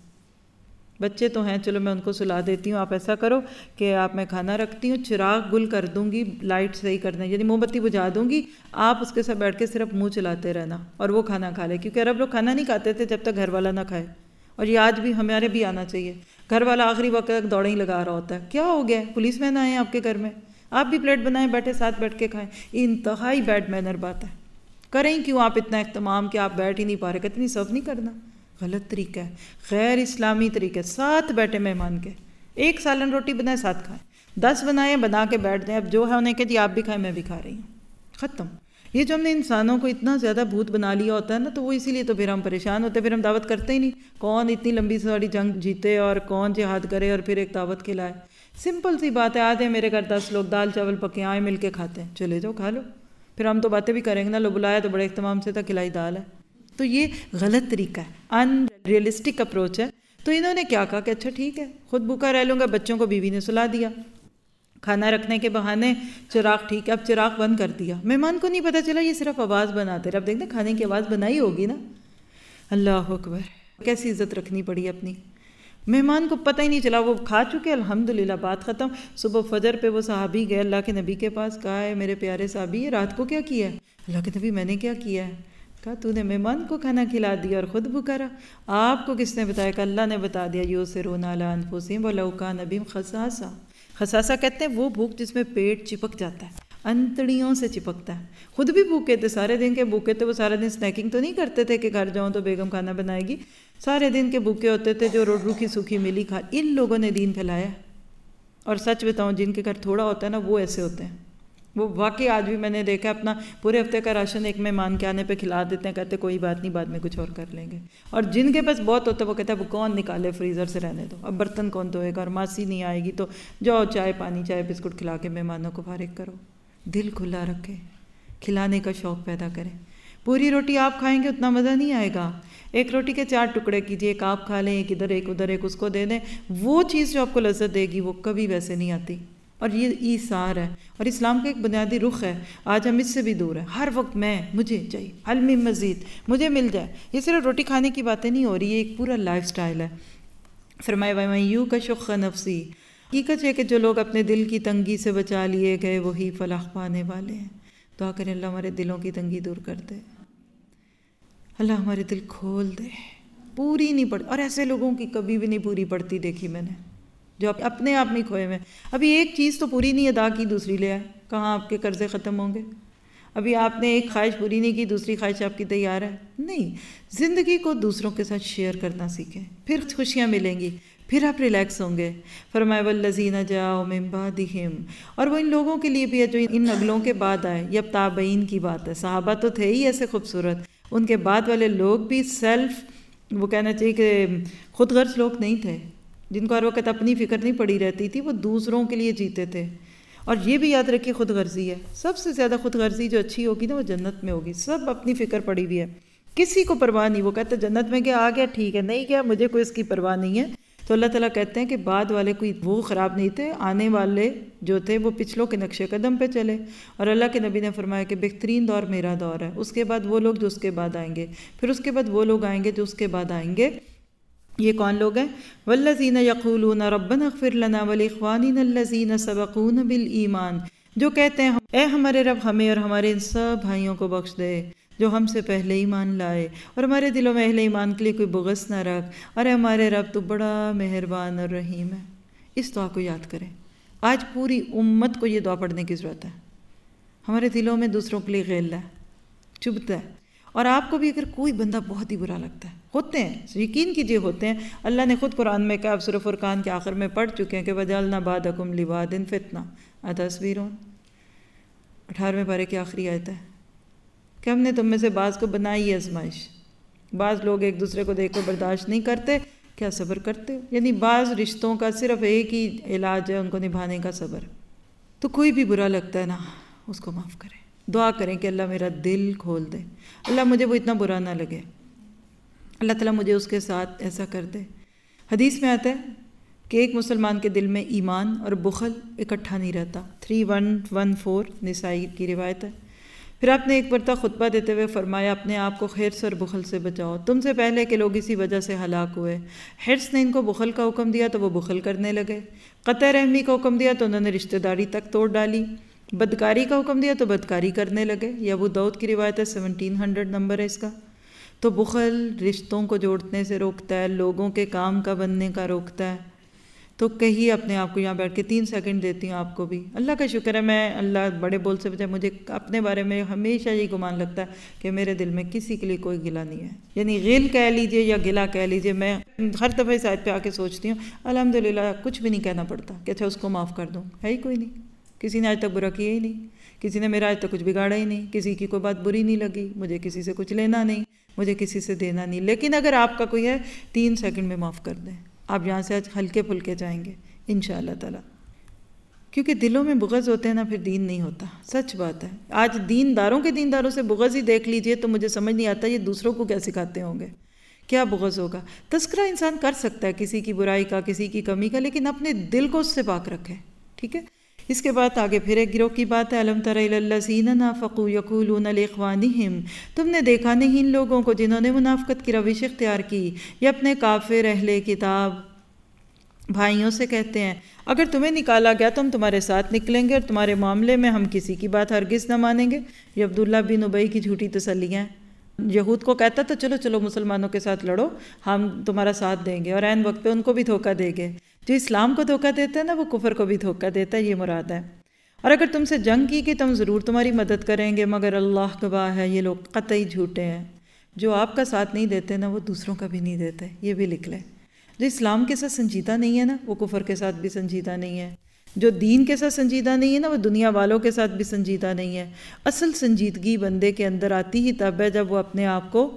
Speaker 1: بچے تو ہیں، چلو میں ان کو سلا دیتی ہوں، آپ ایسا کرو کہ آپ میں کھانا رکھتی ہوں، چراغ گل کر دوں گی، لائٹ صحیح کرنا یعنی موم بتی بجھا دوں گی، آپ اس کے ساتھ بیٹھ کے صرف منہ چلاتے رہنا اور وہ کھانا کھا لے، کیونکہ عرب لوگ کھانا نہیں کھاتے تھے جب تک گھر والا نہ کھائے، اور یہ آج بھی ہمارے بھی آنا چاہیے۔ گھر والا آخری وقت تک دوڑیں ہی لگا رہا ہوتا ہے، کیا ہو گیا، پولیس مین آئے ہیں آپ کے گھر میں، آپ بھی پلیٹ بنائیں، بیٹھے ساتھ بیٹھ کے کھائیں، یہ انتہائی بیڈ مینر بات ہے۔ کریں کیوں آپ اتنا اہتمام کہ آپ بیٹھ ہی نہیں پا رہے، کہ اتنی سرو نہیں کرنا، غلط طریقہ ہے، غیر اسلامی طریقہ ہے۔ ساتھ بیٹھے مہمان کے، ایک سالن روٹی بنائے ساتھ کھائیں، دس بنائیں بنا کے بیٹھ دیں، اب جو ہے انہیں کہ جی آپ بھی کھائیں میں بھی کھا رہی ہوں، ختم۔ یہ جو ہم نے انسانوں کو اتنا زیادہ بھوت بنا لیا ہوتا ہے نا، تو وہ اسی لیے تو پھر ہم پریشان ہوتے ہیں، پھر ہم دعوت کرتے ہی نہیں۔ کون اتنی لمبی ساری جنگ جیتے اور کون جہاد کرے اور پھر ایک دعوت کھلائے؟ سمپل سی بات ہے، آدھے میرے گھر دس لوگ دال چاول پکے آئے مل کے کھاتے ہیں، چلے جاؤ کھا لو، پھر ہم تو باتیں بھی کریں گے نا، لو بلایا تو بڑے اہتمام سے تھا، کھلائی دال ہے۔ تو یہ غلط طریقہ ہے، ان ریئلسٹک اپروچ ہے۔ تو انہوں نے کیا کہا کہ اچھا ٹھیک ہے خود بھوکا رہ لوں گا، بچوں کو بیوی نے سلا دیا، کھانا رکھنے کے بہانے چراغ ٹھیک ہے، اب چراغ بند کر دیا، مہمان کو نہیں پتہ چلا، یہ صرف آواز بناتے رہے۔ اب دیکھتے کھانے کی آواز بنائی ہوگی نا، اللہ اکبر، کیسی عزت رکھنی پڑی اپنی، مہمان کو پتہ ہی نہیں چلا، وہ کھا چکے، الحمدللہ بات ختم۔ صبح فجر پہ وہ صحابی گئے اللہ کے نبی کے پاس، کہا ہے میرے پیارے صحابی یہ رات کو کیا کیا ہے؟ اللہ کے نبی میں نے کیا کیا ہے؟ کہا تو نے مہمان کو کھانا کھلا دیا اور خود بھوکا رہا۔ آپ کو کس نے بتایا؟ کہ اللہ نے بتا دیا، یوسرون علی انفسہم ولو کان بہم خصاصہ۔ خصاصہ کہتے ہیں وہ بھوک جس میں پیٹ چپک جاتا ہے، انتڑیوں سے چپکتا ہے۔ خود بھی بھوکے تھے، سارے دن کے بھوکے تھے، وہ سارا دن سنیکنگ تو نہیں کرتے تھے کہ گھر جاؤں تو بیگم کھانا بنائے گی، سارے دن کے بھوکے ہوتے تھے، جو روکی سوکھی ملی کھا۔ ان لوگوں نے دین پھیلایا، اور سچ بتاؤں جن کے گھر تھوڑا ہوتا ہے نا وہ ایسے ہوتے ہیں، وہ واقعی آج بھی میں نے دیکھا، اپنا پورے ہفتے کا راشن ایک مہمان کے آنے پہ کھلا دیتے ہیں، کہتے کوئی بات نہیں بعد میں کچھ اور کر لیں گے۔ اور جن کے پاس بہت ہوتا ہے وہ کہتا ہے وہ کون نکالے فریزر سے، رہنے دو، اب برتن کون دھوئے گا، اور ماسی نہیں آئے گی تو جاؤ چائے پانی چائے بسکٹ کھلا کے مہمانوں کو فارغ کرو۔ دل کھلا رکھے، کھلانے کا شوق پیدا کریں۔ پوری روٹی آپ کھائیں گے اتنا مزہ نہیں آئے گا، ایک روٹی کے چار ٹکڑے کیجیے، ایک آپ کھا لیں، ایک ادھر ایک ادھر ایک اس کو دے دیں، وہ چیز جو آپ کو لذت دے گی وہ کبھی ویسے نہیں آتی۔ اور یہ ایثار ہے، اور اسلام کا ایک بنیادی رخ ہے، آج ہم اس سے بھی دور ہیں، ہر وقت میں، مجھے چاہیے، حل من مزید، مجھے مل جائے۔ یہ صرف روٹی کھانے کی باتیں نہیں ہو رہی، یہ ایک پورا لائف سٹائل ہے۔ فرمایا وَمَن یُوقَ شُحَّ نَفْسِهِ، حقیقت ہے کہ جو لوگ اپنے دل کی تنگی سے بچا لیے گئے وہی فلاح پانے والے ہیں۔ دعا کریں اللہ ہمارے دلوں کی تنگی دور کر دے، اللہ ہمارے دل کھول دے۔ پوری نہیں پڑتی، اور ایسے لوگوں کی کبھی بھی نہیں پوری پڑتی دیکھی میں نے، جو اپنے آپ میں کھوئے ہوئے، ابھی ایک چیز تو پوری نہیں ادا کی دوسری لے آئے، کہاں آپ کے قرضے ختم ہوں گے؟ ابھی آپ نے ایک خواہش پوری نہیں کی دوسری خواہش آپ کی تیار ہے؟ نہیں، زندگی کو دوسروں کے ساتھ شیئر کرنا سیکھیں، پھر خوشیاں ملیں گی، پھر آپ ریلیکس ہوں گے۔ فرمایا والذین جاؤ من بعدہم، اور وہ ان لوگوں کے لیے بھی ہے جو ان نسلوں کے بعد آئے۔ یہ اب تابعین کی بات ہے، صحابہ تو تھے ہی ایسے خوبصورت، ان کے بعد والے لوگ بھی سیلف، وہ کہنا چاہیے کہ خود غرض لوگ نہیں تھے، جن کو ہر وقت اپنی فکر نہیں پڑی رہتی تھی، وہ دوسروں کے لیے جیتے تھے۔ اور یہ بھی یاد رکھیے خود غرضی ہے، سب سے زیادہ خود غرضی جو اچھی ہوگی نا وہ جنت میں ہوگی، سب اپنی فکر پڑی ہوئی ہے، کسی کو پرواہ نہیں۔ وہ کہتے ہیں جنت میں گیا آ گیا ٹھیک ہے، نہیں گیا مجھے کوئی اس کی پرواہ نہیں ہے۔ تو اللہ تعالیٰ کہتے ہیں کہ بعد والے کوئی وہ خراب نہیں تھے، آنے والے جو تھے وہ پچھلوں کے نقش قدم پہ چلے۔ اور اللہ کے نبی نے فرمایا کہ بہترین دور میرا دور ہے، اس کے بعد وہ لوگ جو اس کے بعد آئیں گے، پھر اس کے بعد وہ لوگ آئیں گے جو اس کے بعد آئیں گے۔ یہ کون لوگ ہیں؟ والذین یقولون ربنا اغفر لنا ولاخواننا الذین سبقونا بالایمان، جو کہتے ہیں اے ہمارے رب ہمیں اور ہمارے ان سب بھائیوں کو بخش دے جو ہم سے پہلے ایمان لائے، اور ہمارے دلوں میں اہل ایمان کے لیے کوئی بغض نہ رکھ، اور اے ہمارے رب تو بڑا مہربان اور رحیم ہے۔ اس دعا کو یاد کریں، آج پوری امت کو یہ دعا پڑھنے کی ضرورت ہے۔ ہمارے دلوں میں دوسروں کے لیے غل ہے، چبھتا ہے، اور آپ کو بھی اگر کوئی بندہ بہت ہی برا لگتا ہے، ہوتے ہیں، یقین کیجئے ہوتے ہیں۔ اللہ نے خود قرآن میں کہا، آپ سورہ فرقان کے آخر میں پڑھ چکے ہیں کہ وَجَعَلْنَا بَعْضَكُمْ لِبَعْضٍ فِتْنَةً أَتَصْبِرُونَ، اٹھارہویں پارے کی آخری آیت ہے کہ ہم نے تم میں سے بعض کو بنائی ہے آزمائش۔ بعض لوگ ایک دوسرے کو دیکھ کر برداشت نہیں کرتے، کیا صبر کرتے ہو؟ یعنی بعض رشتوں کا صرف ایک ہی علاج ہے ان کو نبھانے کا، صبر۔ تو کوئی بھی برا لگتا ہے نا، اس کو معاف کریں، دعا کریں کہ اللہ میرا دل کھول دے، اللہ مجھے وہ اتنا برا نہ لگے، اللہ تعالیٰ مجھے اس کے ساتھ ایسا کر دے۔ حدیث میں آتا ہے کہ ایک مسلمان کے دل میں ایمان اور بخل اکٹھا نہیں رہتا، تھری ون ون فور نسائی کی روایت ہے۔ پھر آپ نے ایک مرتبہ خطبہ دیتے ہوئے فرمایا اپنے آپ کو حرص اور بخل سے بچاؤ، تم سے پہلے کے لوگ اسی وجہ سے ہلاک ہوئے۔ حرص نے ان کو بخل کا حکم دیا تو وہ بخل کرنے لگے، قطع رحمی کا حکم دیا تو انہوں نے رشتہ داری تک توڑ ڈالی، بدکاری کا حکم دیا تو بدکاری کرنے لگے۔ یہ ابو داؤد کی روایت ہے، سیونٹین ہنڈریڈ نمبر ہے اس کا۔ تو بخل رشتوں کو جوڑنے سے روکتا ہے، لوگوں کے کام کا بننے کا روکتا ہے۔ تو کہیے اپنے آپ کو، یہاں بیٹھ کے تین سیکنڈ دیتی ہوں آپ کو بھی، اللہ کا شکر ہے میں اللہ بڑے بول سے بجائے مجھے اپنے بارے میں ہمیشہ یہ گمان لگتا ہے کہ میرے دل میں کسی کے لیے کوئی گلہ نہیں ہے، یعنی غل کہہ لیجئے یا گلہ کہہ لیجئے۔ میں ہر دفعہ اس آیت پہ آ کے سوچتی ہوں الحمدللہ کچھ بھی نہیں کہنا پڑتا کہ اچھا اس کو معاف کر دوں، ہے ہی کوئی نہیں، کسی نے آج تک برا کیا ہی نہیں، کسی نے میرا آج تک کچھ بگاڑا ہی نہیں، کسی کی کوئی بات بری نہیں لگی، مجھے کسی سے کچھ لینا نہیں، مجھے کسی سے دینا نہیں۔ لیکن اگر آپ کا کوئی ہے تین سیکنڈ میں معاف کر دیں، آپ یہاں سے آج ہلکے پھلکے جائیں گے انشاءاللہ تعالیٰ، کیونکہ دلوں میں بغض ہوتے ہیں نا پھر دین نہیں ہوتا، سچ بات ہے۔ آج دین داروں کے دین داروں سے بغض ہی دیکھ لیجئے تو مجھے سمجھ نہیں آتا یہ دوسروں کو کیا سکھاتے ہوں گے، کیا بغض ہوگا۔ تذکرہ انسان کر سکتا ہے کسی کی برائی کا، کسی کی کمی کا، لیکن اپنے دل کو اس سے پاک رکھے، ٹھیک ہے۔ اس کے بعد آگے پھر ایک گروہ کی بات ہے، الم تر الی الذین نافقوا یقولون لاخوانہم، تم نے دیکھا نہیں ان لوگوں کو جنہوں نے منافقت کی روش اختیار کی، یہ اپنے کافر اہل کتاب بھائیوں سے کہتے ہیں اگر تمہیں نکالا گیا تو ہم تمہارے ساتھ نکلیں گے اور تمہارے معاملے میں ہم کسی کی بات ہرگز نہ مانیں گے۔ یہ عبداللہ بن ابی کی جھوٹی تسلیاں ہیں، یہود کو کہتا تھا چلو چلو مسلمانوں کے ساتھ لڑو، ہم تمہارا ساتھ دیں گے، اور عین وقت پہ ان کو بھی دھوکہ دے گے۔ جو اسلام کو دھوکہ دیتا ہے نا وہ کفر کو بھی دھوکہ دیتا ہے، یہ مراد ہے۔ اور اگر تم سے جنگ کی کہ تم ضرور تمہاری مدد کریں گے مگر اللہ گواہ ہے یہ لوگ قطعی جھوٹے ہیں۔ جو آپ کا ساتھ نہیں دیتے نا وہ دوسروں کا بھی نہیں دیتے، یہ بھی لکھ لیں۔ جو اسلام کے ساتھ سنجیدہ نہیں ہے نا وہ کفر کے ساتھ بھی سنجیدہ نہیں ہے، جو دین کے ساتھ سنجیدہ نہیں ہے نا وہ دنیا والوں کے ساتھ بھی سنجیدہ نہیں ہے۔ اصل سنجیدگی بندے کے اندر آتی ہی تب ہے جب وہ اپنے آپ کو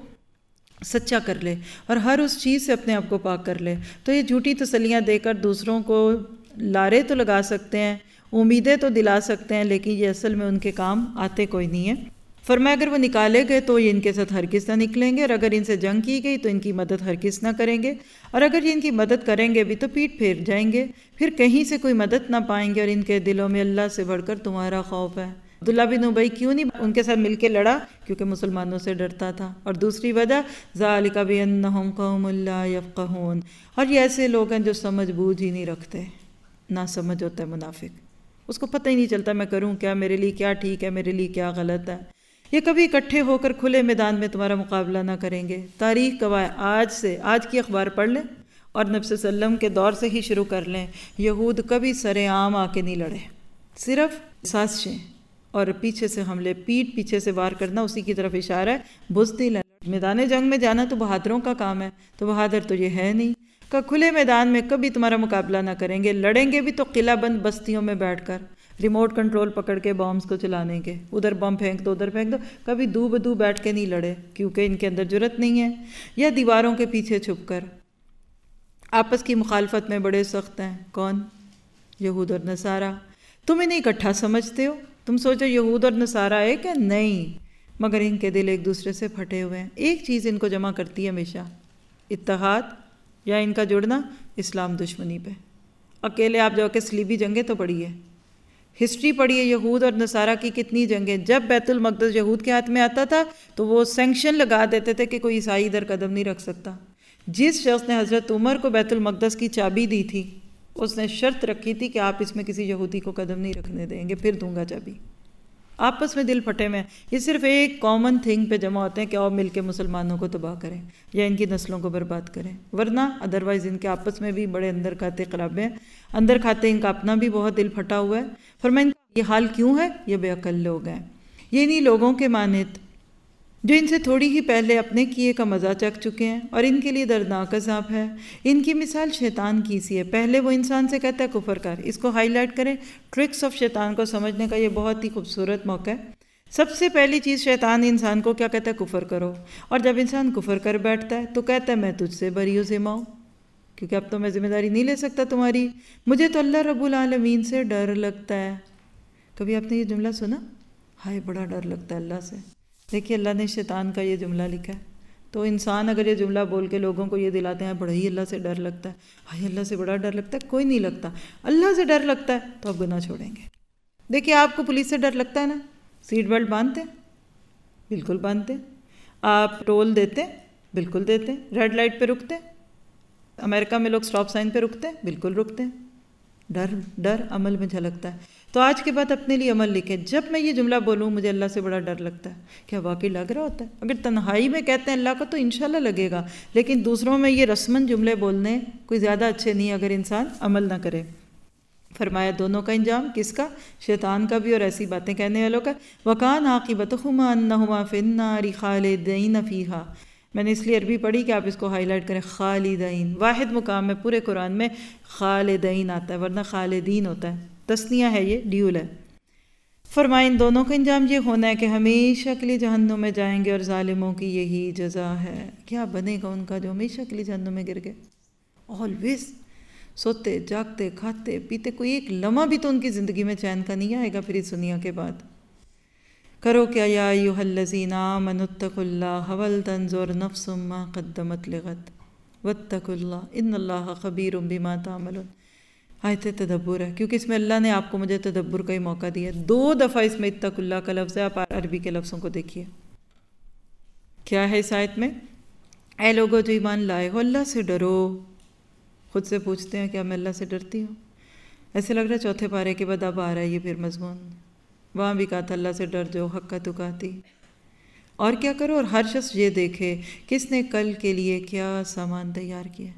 Speaker 1: سچا کر لے اور ہر اس چیز سے اپنے آپ کو پاک کر لے۔ تو یہ جھوٹی تسلیاں دے کر دوسروں کو لارے تو لگا سکتے ہیں، امیدیں تو دلا سکتے ہیں، لیکن یہ اصل میں ان کے کام آتے کوئی نہیں ہے۔ فرمایا اگر وہ نکالے گئے تو یہ ان کے ساتھ ہرگز نہ نکلیں گے، اور اگر ان سے جنگ کی گئی تو ان کی مدد ہرگز نہ کریں گے، اور اگر یہ ان کی مدد کریں گے بھی تو پیٹ پھیر جائیں گے، پھر کہیں سے کوئی مدد نہ پائیں گے، اور ان کے دلوں میں اللہ سے بڑھ کر تمہارا خوف ہے۔ عبداللہ بن ابی کیوں نہیں ان کے ساتھ مل کے لڑا؟ کیونکہ مسلمانوں سے ڈرتا تھا، اور دوسری وجہ ذالک بانہم قوم لا یفقہون، اور یہ ایسے لوگ ہیں جو سمجھ بوجھ ہی نہیں رکھتے، نہ سمجھ ہوتا ہے منافق، اس کو پتہ ہی نہیں چلتا میں کروں کیا، میرے لیے کیا ٹھیک ہے، میرے لیے کیا غلط ہے۔ یہ کبھی اکٹھے ہو کر کھلے میدان میں تمہارا مقابلہ نہ کریں گے۔ تاریخ گواہ، آج سے آج کی اخبار پڑھ لیں اور نبی صلی اللہ علیہ وسلم کے دور سے ہی شروع کر لیں، یہود کبھی سر عام آ کے نہیں لڑے، صرف سازشیں اور پیچھے سے حملے، پیٹ پیچھے سے وار کرنا، اسی کی طرف اشارہ ہے۔ بزدل ہے، میدان جنگ میں جانا تو بہادروں کا کام ہے، تو بہادر تو یہ ہے نہیں۔ کہ کھلے میدان میں کبھی تمہارا مقابلہ نہ کریں گے، لڑیں گے بھی تو قلعہ بند بستیوں میں بیٹھ کر، ریموٹ کنٹرول پکڑ کے بامز کو چلانے کے، ادھر بم پھینک دو ادھر پھینک دو، کبھی دو بدو بیٹھ کے نہیں لڑے کیونکہ ان کے اندر جرت نہیں ہے، یا دیواروں کے پیچھے چھپ کر آپس کی مخالفت میں بڑے سخت ہیں۔ کون؟ یہود اور نصارہ۔ تم انہیں اکٹھا سمجھتے ہو، تم سوچو یہود اور نصارہ ہے کہ نہیں، مگر ان کے دل ایک دوسرے سے پھٹے ہوئے ہیں۔ ایک چیز ان کو جمع کرتی ہے ہمیشہ، اتحاد، یا ان کا جڑنا اسلام دشمنی پہ۔ اکیلے آپ جا کے صلیبی جنگیں تو پڑھی ہے، ہسٹری پڑھیے یہود اور نصارہ کی کتنی جنگیں۔ جب بیت المقدس یہود کے ہاتھ میں آتا تھا تو وہ سینکشن لگا دیتے تھے کہ کوئی عیسائی ادھر قدم نہیں رکھ سکتا۔ جس شخص نے حضرت عمر کو بیت المقدس کی چابی دی تھی، اس نے شرط رکھی تھی کہ آپ اس میں کسی یہودی کو قدم نہیں رکھنے دیں گے، پھر دوں گا چابی۔ آپس میں دل پھٹے میں، یہ صرف ایک کامن تھنگ پہ جمع ہوتے ہیں کہ اور مل کے مسلمانوں کو تباہ کریں یا ان کی نسلوں کو برباد کریں، ورنہ ادروائز ان کے آپس میں بھی بڑے اندر کھاتے خرابے ہیں، اندر کھاتے ان کا اپنا بھی بہت دل پھٹا ہوا ہے۔ فرمائیں یہ حال کیوں ہے؟ یہ بے عقل لوگ ہیں، یہ انہی لوگوں کے مانند جو ان سے تھوڑی ہی پہلے اپنے کیے کا مزہ چکھ چکے ہیں، اور ان کے لیے دردناک عذاب ہے۔ ان کی مثال شیطان کی سی ہے، پہلے وہ انسان سے کہتا ہے کفر کر۔ اس کو ہائی لائٹ کریں، ٹرکس آف شیطان کو سمجھنے کا یہ بہت ہی خوبصورت موقع ہے۔ سب سے پہلی چیز شیطان انسان کو کیا کہتا ہے؟ کفر کرو، اور جب انسان کفر کر بیٹھتا ہے تو کہتا ہے میں تجھ سے بری و ذمہ ہوں، کیونکہ اب تو میں ذمہ داری نہیں لے سکتا تمہاری، مجھے تو اللہ رب العالمین سے ڈر لگتا ہے۔ کبھی آپ نے یہ جملہ سنا؟ ہائے بڑا ڈر لگتا ہے اللہ سے۔ دیکھیے اللہ نے شیطان کا یہ جملہ لکھا ہے، تو انسان اگر یہ جملہ بول کے لوگوں کو یہ دلاتے ہیں بڑا ہی اللہ سے ڈر لگتا ہے، ہائے اللہ سے بڑا ڈر لگتا ہے، کوئی نہیں لگتا۔ اللہ سے ڈر لگتا ہے تو آپ گناہ چھوڑیں گے۔ دیکھیے آپ کو پولیس سے ڈر لگتا ہے نا، سیٹ بیلٹ باندھتے ہیں؟ بالکل باندھتے ہیں۔ آپ ٹول دیتے ہیں؟ بالکل دیتے ہیں۔ ریڈ لائٹ پہ رکتے ہیں؟ امریکہ میں لوگ سٹاپ سائن پہ رکتے ہیں؟ بالکل رکتے ہیں۔ ڈر ڈر عمل میں جھلکتا ہے۔ تو آج کے بعد اپنے لیے عمل لکھیں، جب میں یہ جملہ بولوں مجھے اللہ سے بڑا ڈر لگتا ہے، کیا واقعی لگ رہا ہوتا ہے؟ اگر تنہائی میں کہتے ہیں اللہ کو تو انشاءاللہ لگے گا، لیکن دوسروں میں یہ رسماً جملے بولنے کوئی زیادہ اچھے نہیں اگر انسان عمل نہ کرے۔ فرمایا دونوں کا انجام کس کا؟ شیطان کا بھی اور ایسی باتیں کہنے والوں کا۔ وَكَانَ عَاقِبَتُهُمَا أَنَّهُمَا فِي النَّارِ خَالِدِينَ فِيهَا۔ میں نے اس لیے عربی پڑھی کہ آپ اس کو ہائی لائٹ کریں، خالدین۔ واحد مقام میں پورے قرآن میں خالدین آتا ہے، ورنہ خالدین ہوتا ہے، تثنیہ ہے، یہ ڈیول ہے۔ فرمائیں ان دونوں کا انجام یہ ہونا ہے کہ ہمیشہ کے لیے جہنم میں جائیں گے، اور ظالموں کی یہی جزا ہے۔ کیا بنے گا ان کا جو ہمیشہ کے لیے جہنم میں گر گئے؟ آلویز سوتے جاگتے کھاتے پیتے، کوئی ایک لمحہ بھی تو ان کی زندگی میں چین کا نہیں آئے گا پھر اس دنیا کے بعد۔ کرو کیا یا ایھا الذین آمنوا اتقوا اللہ ولتنظر نفس ما قدمت لغد واتقوا اللہ ان اللہ خبیر بما تعملون۔ آیت تدبر ہے کیونکہ اس میں اللہ نے آپ کو مجھے تدبر کا ہی موقع دیا۔ دو دفعہ اس میں اتقوا اللہ کا لفظ ہے، آپ عربی کے لفظوں کو دیکھیے کیا ہے اس آیت میں۔ اے لوگو جو ایمان لائے ہو اللہ سے ڈرو۔ خود سے پوچھتے ہیں کیا میں اللہ سے ڈرتی ہوں؟ ایسے لگ رہا ہے چوتھے پارے کے بعد اب آ رہا ہے یہ پھر مضمون، وہاں بھی کہا تھا اللہ سے ڈر جو حق کا تقاتی، اور کیا کرو، اور ہر شخص یہ دیکھے کس نے کل کے لیے کیا سامان تیار کیا۔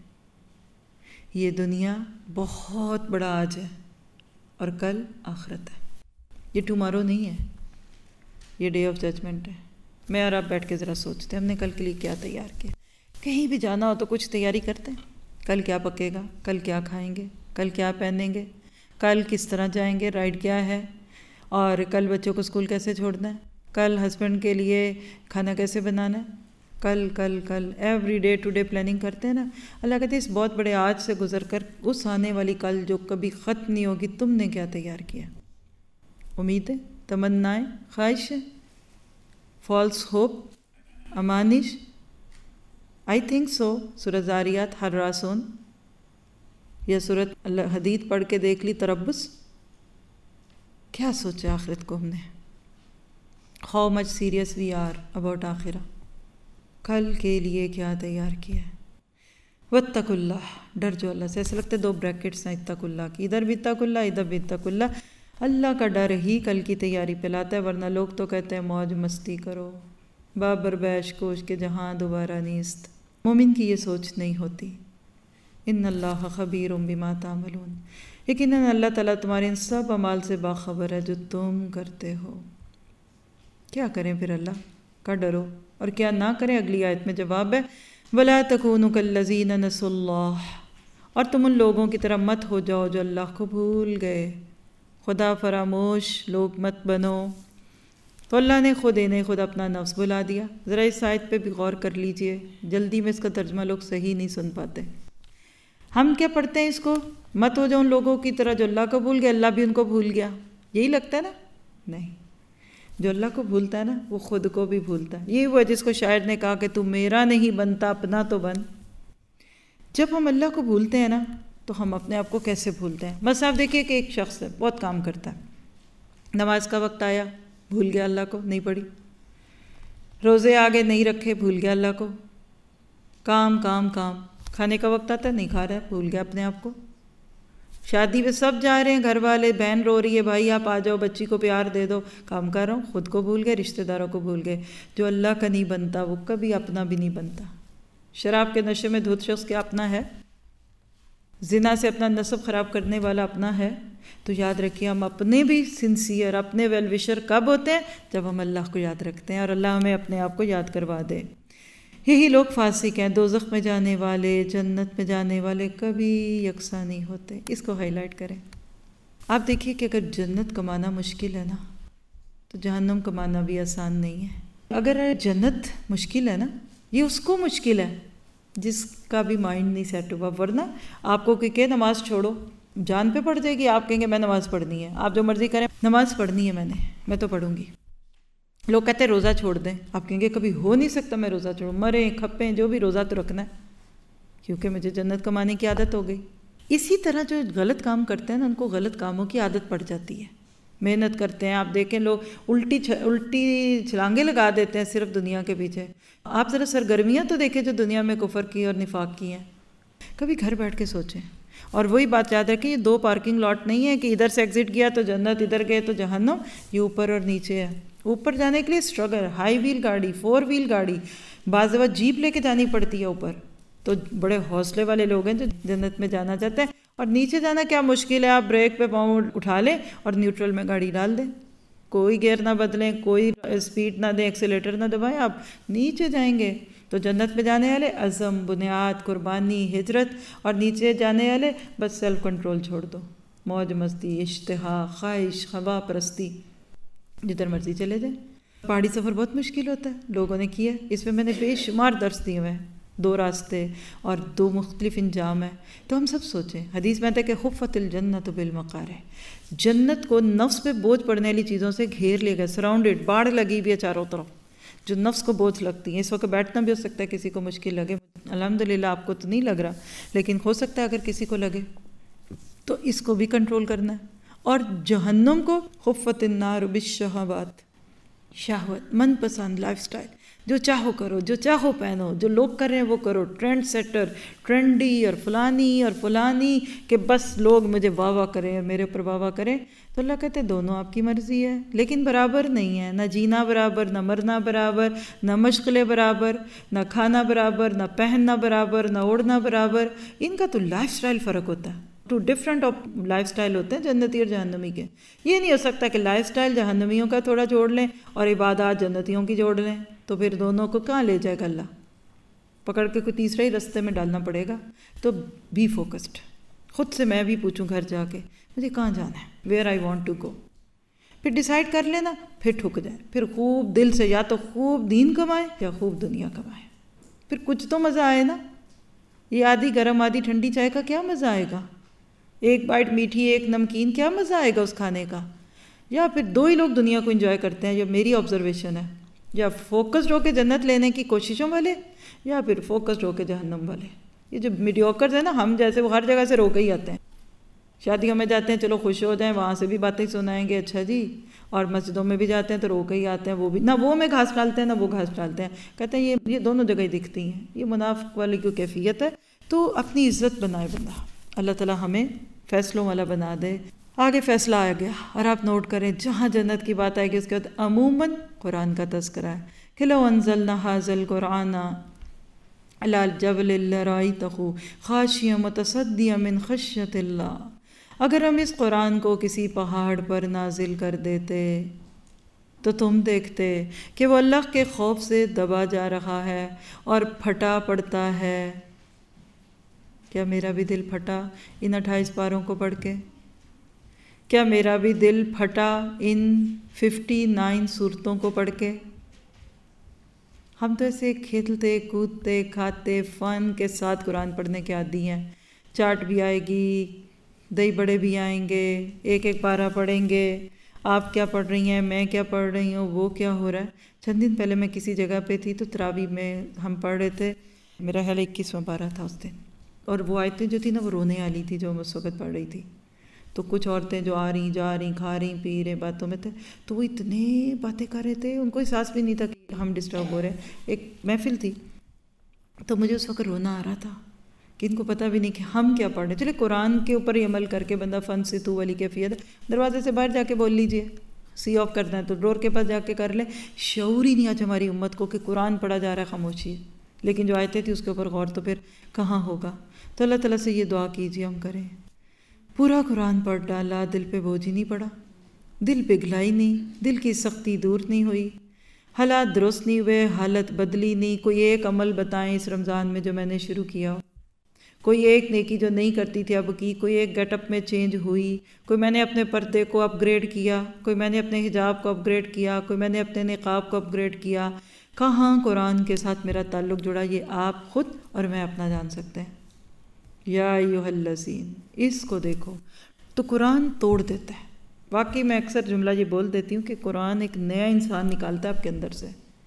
Speaker 1: یہ دنیا بہت بڑا آج ہے اور کل آخرت ہے، یہ ٹمارو نہیں ہے، یہ ڈے آف ججمنٹ ہے۔ میں اور آپ بیٹھ کے ذرا سوچتے ہیں ہم نے کل کے لیے کیا تیار کیا۔ کہیں بھی جانا ہو تو کچھ تیاری کرتے ہیں، کل کیا پکے گا، کل کیا کھائیں گے، کل کیا پہنیں گے، کل کس طرح جائیں گے، رائڈ کیا ہے، اور کل بچوں کو اسکول کیسے چھوڑنا ہے، کل ہسبینڈ کے لیے کھانا کیسے بنانا ہے، کل کل کل every day to day planning کرتے ہیں نا۔ اللہ کہتے ہیں اس بہت بڑے آج سے گزر کر اس آنے والی کل جو کبھی ختم نہیں ہوگی تم نے کیا تیار کیا۔ امیدیں، تمنائیں، خواہشیں، فالس ہوپ، امانش، آئی تھنک سو سورہ زاریات حراسون، یا سورۃ الحدید پڑھ کے دیکھ لی تربص۔ کیا سوچا آخرت کو ہم نے؟ How much serious we are about آخرہ، کل کے لیے کیا تیار کیا ہے۔ واتقوا اللہ، ڈر جو اللہ سے۔ ایسا لگتا ہے دو بریکٹس ہیں اتقوا اللہ کی، ادھر بھی اتقوا اللہ ادھر بھی اتقوا اللہ۔ اللہ کا ڈر ہی کل کی تیاری پہ لاتا ہے، ورنہ لوگ تو کہتے ہیں موج مستی کرو، بابر بیش کوش کے جہاں دوبارہ نیست۔ مومن کی یہ سوچ نہیں ہوتی۔ ان اللہ خبیر بما تعملون، یقیناً اللہ تعالیٰ تمہارے ان سب اعمال سے باخبر ہے جو تم کرتے ہو۔ کیا کریں پھر اللہ کا ڈرو، اور کیا نہ کریں؟ اگلی آیت میں جواب ہے وَلَا تَكُونُوا كَالَّذِينَ نَسُوا اللَّهَ، اور تم ان لوگوں کی طرح مت ہو جاؤ جو اللہ کو بھول گئے، خدا فراموش لوگ مت بنو۔ تو اللہ نے خود انہیں خود اپنا نفس بلا دیا۔ ذرا اس آیت پہ بھی غور کر لیجئے، جلدی میں اس کا ترجمہ لوگ صحیح نہیں سن پاتے۔ ہم کیا پڑھتے ہیں اس کو، مت ہو جاؤ ان لوگوں کی طرح جو اللہ کو بھول گیا، اللہ بھی ان کو بھول گیا، یہی لگتا ہے نا؟ نہیں، جو اللہ کو بھولتا ہے نا وہ خود کو بھی بھولتا ہے۔ یہ وہ جس کو شاعر نے کہا کہ تو میرا نہیں بنتا اپنا تو بن۔ جب ہم اللہ کو بھولتے ہیں نا تو ہم اپنے آپ کو کیسے بھولتے ہیں؟ بس آپ دیکھیے کہ ایک شخص ہے، بہت کام کرتا ہے، نماز کا وقت آیا بھول گیا اللہ کو، نہیں پڑھی، روزے آگے نہیں رکھے بھول گیا اللہ کو، کام کام کام، کھانے کا وقت آتا ہے نہیں کھا رہا ہے بھول گیا اپنے آپ کو، شادی پہ سب جا رہے ہیں، گھر والے، بہن رو رہی ہے بھائی آپ آ جاؤ بچی کو پیار دے دو، کام کر رہا ہوں، خود کو بھول گئے، رشتہ داروں کو بھول گئے۔ جو اللہ کا نہیں بنتا وہ کبھی اپنا بھی نہیں بنتا۔ شراب کے نشے میں دھت شخص کیا اپنا ہے؟ زنا سے اپنا نسب خراب کرنے والا اپنا ہے؟ تو یاد رکھیے ہم اپنے بھی سنسیئر، اپنے ویل وشر کب ہوتے ہیں؟ جب ہم اللہ کو یاد رکھتے ہیں اور اللہ ہمیں اپنے آپ کو یاد کروا دے۔ یہی لوگ فاسق ہیں، دوزخ میں جانے والے، جنت میں جانے والے کبھی یکساں نہیں ہوتے۔ اس کو ہائی لائٹ کریں۔ آپ دیکھیے کہ اگر جنت کمانا مشکل ہے نا تو جہنم کمانا بھی آسان نہیں ہے۔ اگر جنت مشکل ہے نا، یہ اس کو مشکل ہے جس کا بھی مائنڈ نہیں سیٹ ہوا، ورنہ آپ کو کہ نماز چھوڑو جان پہ پڑ جائے گی، آپ کہیں گے میں نماز پڑھنی ہے، آپ جو مرضی کریں، نماز پڑھنی ہے میں نے، میں تو پڑھوں گی۔ لوگ کہتے ہیں روزہ چھوڑ دیں، آپ کہیں گے کبھی ہو نہیں سکتا میں روزہ چھوڑوں، مریں کھپیں جو بھی، روزہ تو رکھنا ہے کیونکہ مجھے جنت کمانے کی عادت ہو گئی۔ اسی طرح جو غلط کام کرتے ہیں نا ان کو غلط کاموں کی عادت پڑ جاتی ہے، محنت کرتے ہیں، آپ دیکھیں لوگ الٹی الٹی چھلانگیں لگا دیتے ہیں صرف دنیا کے پیچھے۔ آپ ذرا سرگرمیاں تو دیکھیں جو دنیا میں کفر کی اور نفاق کی ہیں، کبھی گھر بیٹھ کے سوچیں۔ اور وہی بات یاد رکھیں، یہ دو پارکنگ لاٹ نہیں ہے کہ ادھر سے ایگزٹ کیا تو جنت، ادھر گئے تو جہنم، یہ اوپر اور نیچے ہے۔ اوپر جانے کے لیے اسٹرگل، ہائی ویل گاڑی، فور ویل گاڑی، بعض دفعہ جیپ لے کے جانی پڑتی ہے اوپر، تو بڑے حوصلے والے لوگ ہیں جو جنت میں جانا چاہتے ہیں۔ اور نیچے جانا کیا مشکل ہے، آپ بریک پہ پاؤں اٹھا لیں اور نیوٹرل میں گاڑی ڈال دیں، کوئی گیئر نہ بدلیں، کوئی اسپیڈ نہ دیں، ایکسیلیٹر نہ دبائیں، آپ نیچے جائیں گے۔ تو جنت میں جانے والے عزم، بنیاد، قربانی، ہجرت، اور نیچے جانے والے بس سیلف کنٹرول چھوڑ دو، موج مستی، اشتہا، خواہش، ہوا پرستی، جدھر مرضی چلے جائیں۔ پہاڑی سفر بہت مشکل ہوتا ہے، لوگوں نے کیا، اس میں میں نے بے شمار درس دیے ہوئے ہیں، دو راستے اور دو مختلف انجام ہیں۔ تو ہم سب سوچیں، حدیث میں آتا ہے کہ خفت الجنت بالمقارع، جنت کو نفس پہ بوجھ پڑنے والی چیزوں سے گھیر لے گا، سراؤنڈڈ، باڑ لگی بھی ہے چاروں طرف، جو نفس کو بوجھ لگتی ہیں۔ اس وقت بیٹھنا بھی ہو سکتا ہے کسی کو مشکل لگے، الحمدللہ آپ کو تو نہیں لگ رہا، لیکن ہو سکتا ہے اگر کسی کو لگے تو اس کو بھی کنٹرول کرنا ہے۔ اور جہنم کو خفت النار بالشہوات، شہوت، من پسند لائف سٹائل، جو چاہو کرو، جو چاہو پہنو، جو لوگ کر رہے ہیں وہ کرو، ٹرینڈ سیٹر، ٹرینڈی اور فلانی اور فلانی، کہ بس لوگ مجھے واہ واہ کریں اور میرے اوپر واہ واہ کریں۔ تو اللہ کہتے ہیں دونوں آپ کی مرضی ہے، لیکن برابر نہیں ہے، نہ جینا برابر، نہ مرنا برابر، نہ مشغلے برابر، نہ کھانا برابر، نہ پہننا برابر، نہ اوڑھنا برابر۔ ان کا تو لائف سٹائل فرق ہوتا ہے، two different of life style ہوتے ہیں جنتی اور جہنمی کے۔ یہ نہیں ہو سکتا کہ لائف سٹائل جہنمیوں کا تھوڑا جوڑ لیں اور عبادات جنتیوں کی جوڑ لیں، تو پھر دونوں کو کہاں لے جائے گا اللہ؟ پکڑ کے کوئی تیسرا ہی رستے میں ڈالنا پڑے گا۔ تو بی فوکسڈ، خود سے میں بھی پوچھوں گھر جا کے مجھے کہاں جانا ہے، where I want to go, پھر ڈیسائیڈ کر لینا، پھر ٹھک جائے، پھر خوب دل سے یا تو خوب دین کمائے یا خوب دنیا کمائے، پھر کچھ تو مزہ آئے نا۔ یہ آدھی گرم آدھی ٹھنڈی چائے کا کیا مزہ آئے گا؟ ایک بائٹ میٹھی ایک نمکین، کیا مزہ آئے گا اس کھانے کا؟ یا پھر دو ہی لوگ دنیا کو انجوائے کرتے ہیں، یہ میری آبزرویشن ہے، یا فوکسڈ ہو کے جنت لینے کی کوششوں والے، یا پھر فوکسڈ ہو کے جہنم والے۔ یہ جو میڈیوکرز ہیں نا، ہم جیسے، وہ ہر جگہ سے رو کے ہی آتے ہیں، شادیوں میں جاتے ہیں چلو خوش ہو جائیں، وہاں سے بھی باتیں سنائیں گے اچھا جی، اور مسجدوں میں بھی جاتے ہیں تو رو کے ہی آتے ہیں، وہ بھی نہ وہ میں گھاس ڈالتے ہیں نہ وہ گھاس ڈالتے ہیں، کہتے ہیں یہ یہ دونوں جگہ ہی دکھتی ہیں، یہ منافق والی کی کیفیت ہے۔ تو اپنی عزت بنائے بندہ، اللہ تعالیٰ ہمیں فیصلوں والا بنا دے۔ آگے فیصلہ آ گیا، اور آپ نوٹ کریں جہاں جنت کی بات آئے گی اس کے بعد عموماً قرآن کا تذکرہ ہے کہ لو انزلنا ھذا القرآن علی الجبل لرأیتہ خاشعا متصدعا من خشیۃ اللہ، اگر ہم اس قرآن کو کسی پہاڑ پر نازل کر دیتے تو تم دیکھتے کہ وہ اللہ کے خوف سے دبا جا رہا ہے اور پھٹا پڑتا ہے۔ کیا میرا بھی دل پھٹا ان اٹھائیس پاروں کو پڑھ کے؟ کیا میرا بھی دل پھٹا ان ففٹی نائن صورتوں کو پڑھ کے؟ ہم تو ایسے کھیلتے کودتے کھاتے فن کے ساتھ قرآن پڑھنے کے عادی ہیں. چاٹ بھی آئے گی، دہی بڑے بھی آئیں گے، ایک ایک پارہ پڑھیں گے. آپ کیا پڑھ رہی ہیں، میں کیا پڑھ رہی ہوں، وہ کیا ہو رہا ہے. چند دن پہلے میں کسی جگہ پہ تھی تو تراویح میں ہم پڑھ رہے تھے، میرا خیال اکیسواں پارہ تھا اس دن، اور وہ آیتیں جو تھی نا وہ رونے والی تھی جو ہم اس وقت پڑھ رہی تھی. تو کچھ عورتیں جو آ رہی جا رہی کھا رہی پی رہے باتوں میں تھے، تو وہ اتنے باتیں کر رہے تھے، ان کو احساس بھی نہیں تھا کہ ہم ڈسٹرب ہو رہے ہیں. ایک محفل تھی تو مجھے اس وقت رونا آ رہا تھا کہ ان کو پتہ بھی نہیں کہ ہم کیا پڑھ رہے ہیں. چلے قرآن کے اوپر ہی عمل کر کے بندہ فن سے تو والی کیفیت ہے. دروازے سے باہر جا کے بول لیجئے، سی آف کرنا ہے تو ڈور کے پاس جا کے کر لیں. شعور ہی نہیں آج ہماری امت کو کہ قرآن پڑھا جا رہا ہے، خاموشی ہے. لیکن جو آیتیں تھی اس کے اوپر غور تو پھر کہاں ہوگا. تو اللہ تعالیٰ سے یہ دعا کیجیے ہم کریں. پورا قرآن پڑھ ڈالا، دل پہ بوجھ ہی نہیں پڑا، دل پگھلا ہی نہیں، دل کی سختی دور نہیں ہوئی، حالات درست نہیں ہوئے، حالت بدلی نہیں. کوئی ایک عمل بتائیں اس رمضان میں جو میں نے شروع کیا ہو، کوئی ایک نیکی جو نہیں کرتی تھی اب کی، کوئی ایک گیٹ اپ میں چینج ہوئی، کوئی میں نے اپنے پردے کو اپ گریڈ کیا، کوئی میں نے اپنے حجاب کو اپ گریڈ کیا، کوئی میں نے اپنے نقاب کو اپ گریڈ کیا. کہاں قرآن کے ساتھ میرا تعلق جڑا، یہ آپ خود اور میں اپنا جان سکتے ہیں. یا ایھا الذین، اس کو دیکھو تو قرآن توڑ دیتا ہے. واقعی میں اکثر جملہ یہ بول دیتی ہوں کہ قرآن ایک نیا انسان نکالتا ہے آپ کے اندر سے.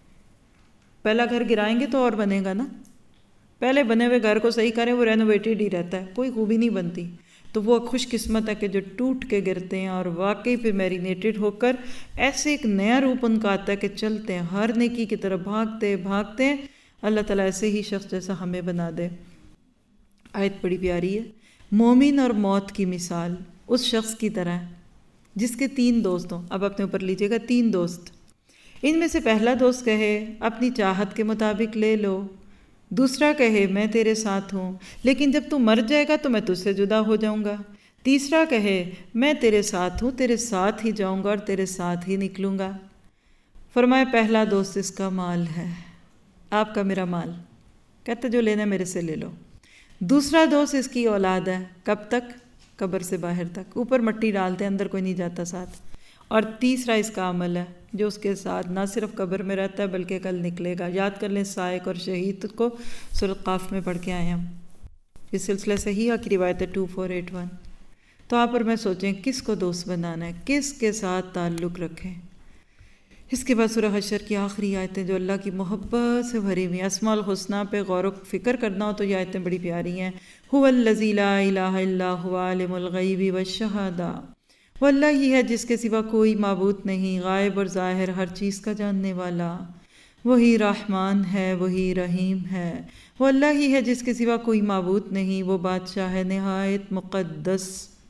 Speaker 1: پہلا گھر گرائیں گے تو اور بنے گا نا، پہلے بنے ہوئے گھر کو صحیح کریں وہ رینوویٹڈ ہی رہتا ہے، کوئی خوبی نہیں بنتی. تو وہ خوش قسمت ہے کہ جو ٹوٹ کے گرتے ہیں اور واقعی پہ میرینیٹڈ ہو کر ایسے ایک نیا روپ ان کا آتا ہے کہ چلتے ہیں ہر نیکی کی طرف، بھاگتے بھاگتے ہیں. اللہ تعالیٰ ایسے ہی شخص جیسا ہمیں بنا دے. آیت بڑی پیاری ہے. مومن اور موت کی مثال اس شخص کی طرح ہے جس کے تین دوست ہوں. اب اپنے اوپر لیجئے گا، تین دوست. ان میں سے پہلا دوست کہے اپنی چاہت کے مطابق لے لو، دوسرا کہے میں تیرے ساتھ ہوں لیکن جب تو مر جائے گا تو میں تجھ سے جدا ہو جاؤں گا، تیسرا کہے میں تیرے ساتھ ہوں، تیرے ساتھ ہی جاؤں گا اور تیرے ساتھ ہی نکلوں گا. فرمائے پہلا دوست اس کا مال ہے، آپ کا میرا مال، کہتے جو لینا میرے سے لے لو. دوسرا دوست اس کی اولاد ہے، کب تک؟ قبر سے باہر تک، اوپر مٹی ڈالتے اندر کوئی نہیں جاتا ساتھ. اور تیسرا اس کا عمل ہے جو اس کے ساتھ نہ صرف قبر میں رہتا ہے بلکہ کل نکلے گا. یاد کر لیں سائق اور شہید کو سورۃ قاف میں پڑھ کے آئے ہم. یہ سلسلہ صحیحہ کی روایت ہے ٹو فور ایٹ ون. تو آپ اور میں سوچیں کس کو دوست بنانا ہے، کس کے ساتھ تعلق رکھیں. اس کے بعد سورہ حشر کی آخری آیتیں جو اللہ کی محبت سے بھری ہوئی، اسماء الحسنیٰ پہ غور و فکر کرنا ہو تو یہ آیتیں بڑی پیاری ہیں. هو الذی لا الہ الا هو عالم الغیب والشہادہ، وہ اللہ ہی ہے جس کے سوا کوئی معبود نہیں، غائب اور ظاہر ہر چیز کا جاننے والا. وہی رحمان ہے، وہی رحیم ہے. وہ اللہ ہی ہے جس کے سوا کوئی معبود نہیں، وہ بادشاہ ہے نہایت مقدس.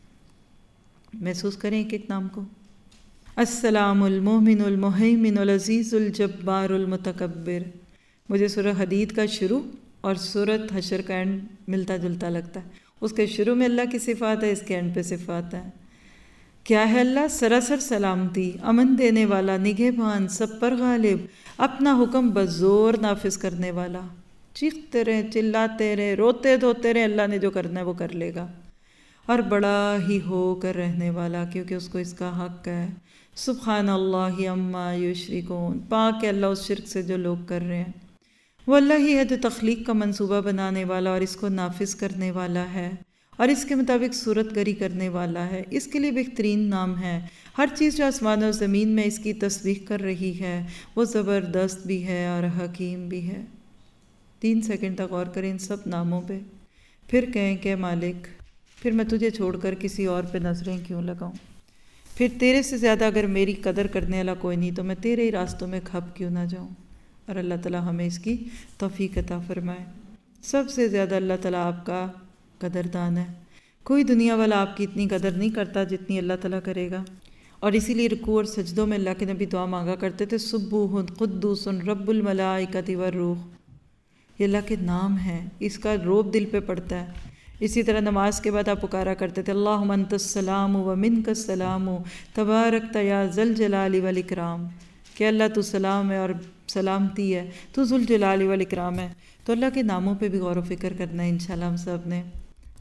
Speaker 1: محسوس کریں ایک ایک نام کو. السلام المومن المہیمن العزیز الجبار المتکبر. مجھے سورہ حدید کا شروع اور سورۃ حشر کا اینڈ ملتا جلتا لگتا ہے. اس کے شروع میں اللہ کی صفات ہے، اس کے اینڈ پہ صفات ہے. کیا ہے اللہ؟ سراسر سلامتی، امن دینے والا، نگہبان، سب پر غالب، اپنا حکم بزور نافذ کرنے والا. چیختے رہے، چلاتے رہے، روتے دھوتے رہے، اللہ نے جو کرنا ہے وہ کر لے گا. اور بڑا ہی ہو کر رہنے والا، کیونکہ اس کو اس کا حق ہے. سبحان اللہ عما یشرکون، پاک ہے اللہ اس شرک سے جو لوگ کر رہے ہیں. وہ اللہ ہی ہے جو تخلیق کا منصوبہ بنانے والا اور اس کو نافذ کرنے والا ہے اور اس کے مطابق صورت گری کرنے والا ہے. اس کے لیے بہترین نام ہے. ہر چیز جو آسمان و زمین میں اس کی تصدیق کر رہی ہے وہ زبردست بھی ہے اور حکیم بھی ہے. تین سیکنڈ تک غور کریں ان سب ناموں پہ، پھر کہیں کہ مالک پھر میں تجھے چھوڑ کر کسی اور پہ نظریں کیوں لگاؤں، پھر تیرے سے زیادہ اگر میری قدر کرنے والا کوئی نہیں تو میں تیرے ہی راستوں میں کھپ کیوں نہ جاؤں. اور اللہ تعالیٰ ہمیں اس کی توفیق عطا فرمائے. سب سے زیادہ اللہ تعالیٰ آپ کا قدردان ہے. کوئی دنیا والا آپ کی اتنی قدر نہیں کرتا جتنی اللہ تعالیٰ کرے گا. اور اسی لیے رکوع اور سجدوں میں اللہ کے نبی دعا مانگا کرتے تھے، سبوح قدوس رب الملائکۃ والروح. یہ اللہ کے نام ہیں، اس کا روب دل پہ پڑتا ہے. اسی طرح نماز کے بعد آپ پکارا کرتے تھے اللہم انت السلام و منک السلام تبارکت یا ذی الجلال والاکرام، کہ اللہ تو سلام ہے اور سلامتی ہے، تو ذو الجلال والاکرام ہے. تو اللہ کے ناموں پہ بھی غور و فکر کرنا ہے انشاءاللہ ہم سب نے.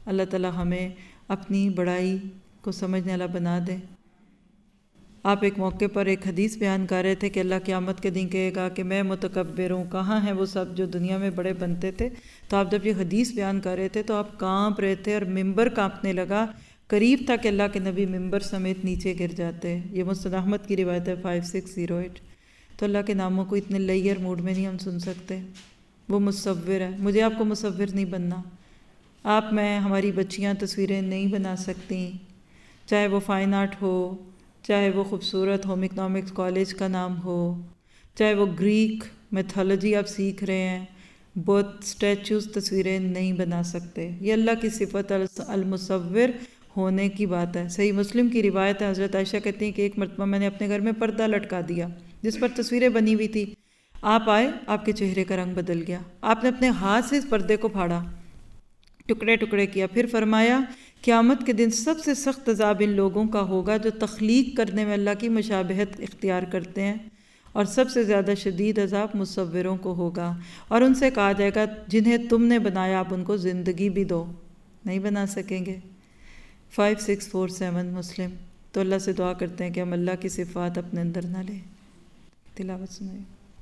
Speaker 1: اللہ تعالیٰ ہمیں اپنی بڑائی کو سمجھنے والا بنا دے۔ آپ ایک موقع پر ایک حدیث بیان کر رہے تھے کہ اللہ قیامت کے دن کہے گا کہ میں متکبر ہوں، کہاں ہیں وہ سب جو دنیا میں بڑے بنتے تھے؟ تو آپ جب یہ حدیث بیان کر رہے تھے تو آپ کانپ رہے تھے اور ممبر کانپنے لگا، قریب تھا کہ اللہ کے نبی ممبر سمیت نیچے گر جاتے۔ یہ مسند احمد کی روایت ہے فائیو سکس زیرو ایٹ۔ تو اللہ کے ناموں کو اتنے لیئر موڈ میں نہیں ہم سن سکتے، وہ مصور ہے۔ مجھے آپ کو مصور نہیں بننا، آپ میں ہماری بچیاں تصویریں نہیں بنا سکتی، چاہے وہ فائن آرٹ ہو، چاہے وہ خوبصورت ہوم اکنامکس کالج کا نام ہو، چاہے وہ گریک میتھولوجی آپ سیکھ رہے ہیں، بہت اسٹیچوز تصویریں نہیں بنا سکتے۔ یہ اللہ کی صفت المصور ہونے کی بات ہے۔ صحیح مسلم کی روایت ہے، حضرت عائشہ کہتی ہیں کہ ایک مرتبہ میں نے اپنے گھر میں پردہ لٹکا دیا جس پر تصویریں بنی ہوئی تھی، آپ آئے، آپ کے چہرے کا رنگ بدل گیا، آپ نے اپنے ہاتھ سے اس پردے کو پھاڑا، ٹکڑے ٹکڑے کیا، پھر فرمایا قیامت کے دن سب سے سخت عذاب ان لوگوں کا ہوگا جو تخلیق کرنے میں اللہ کی مشابہت اختیار کرتے ہیں، اور سب سے زیادہ شدید عذاب مصوروں کو ہوگا، اور ان سے کہا جائے گا جنہیں تم نے بنایا آپ ان کو زندگی بھی دو، نہیں بنا سکیں گے۔ فائیو سکس فور سیون مسلم۔ تو اللہ سے دعا کرتے ہیں کہ ہم اللہ کی صفات اپنے اندر نہ لیں۔ تلاوت سنائیں۔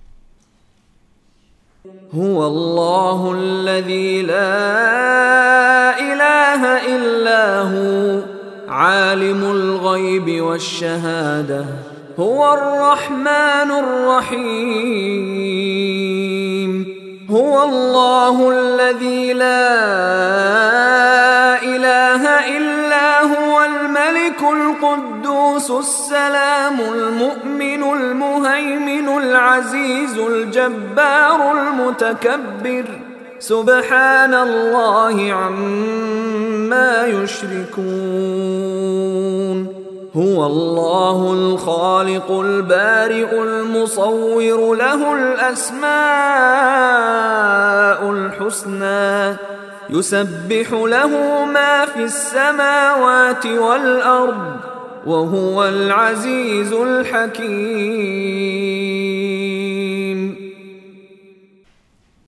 Speaker 2: هو الله الذي لا إله إلا هو عالم الغيب والشهادة هو الرحمن الرحيم هو الله الذي لا إله إلا هو الملك القدوس السلام المؤمن المهيمن العزيز الجبار المتكبر سبحان الله عما يشركون هو الله الخالق البارئ المصور له الأسماء الحسنى يسبح له ما في السماوات والأرض وهو العزيز الحكيم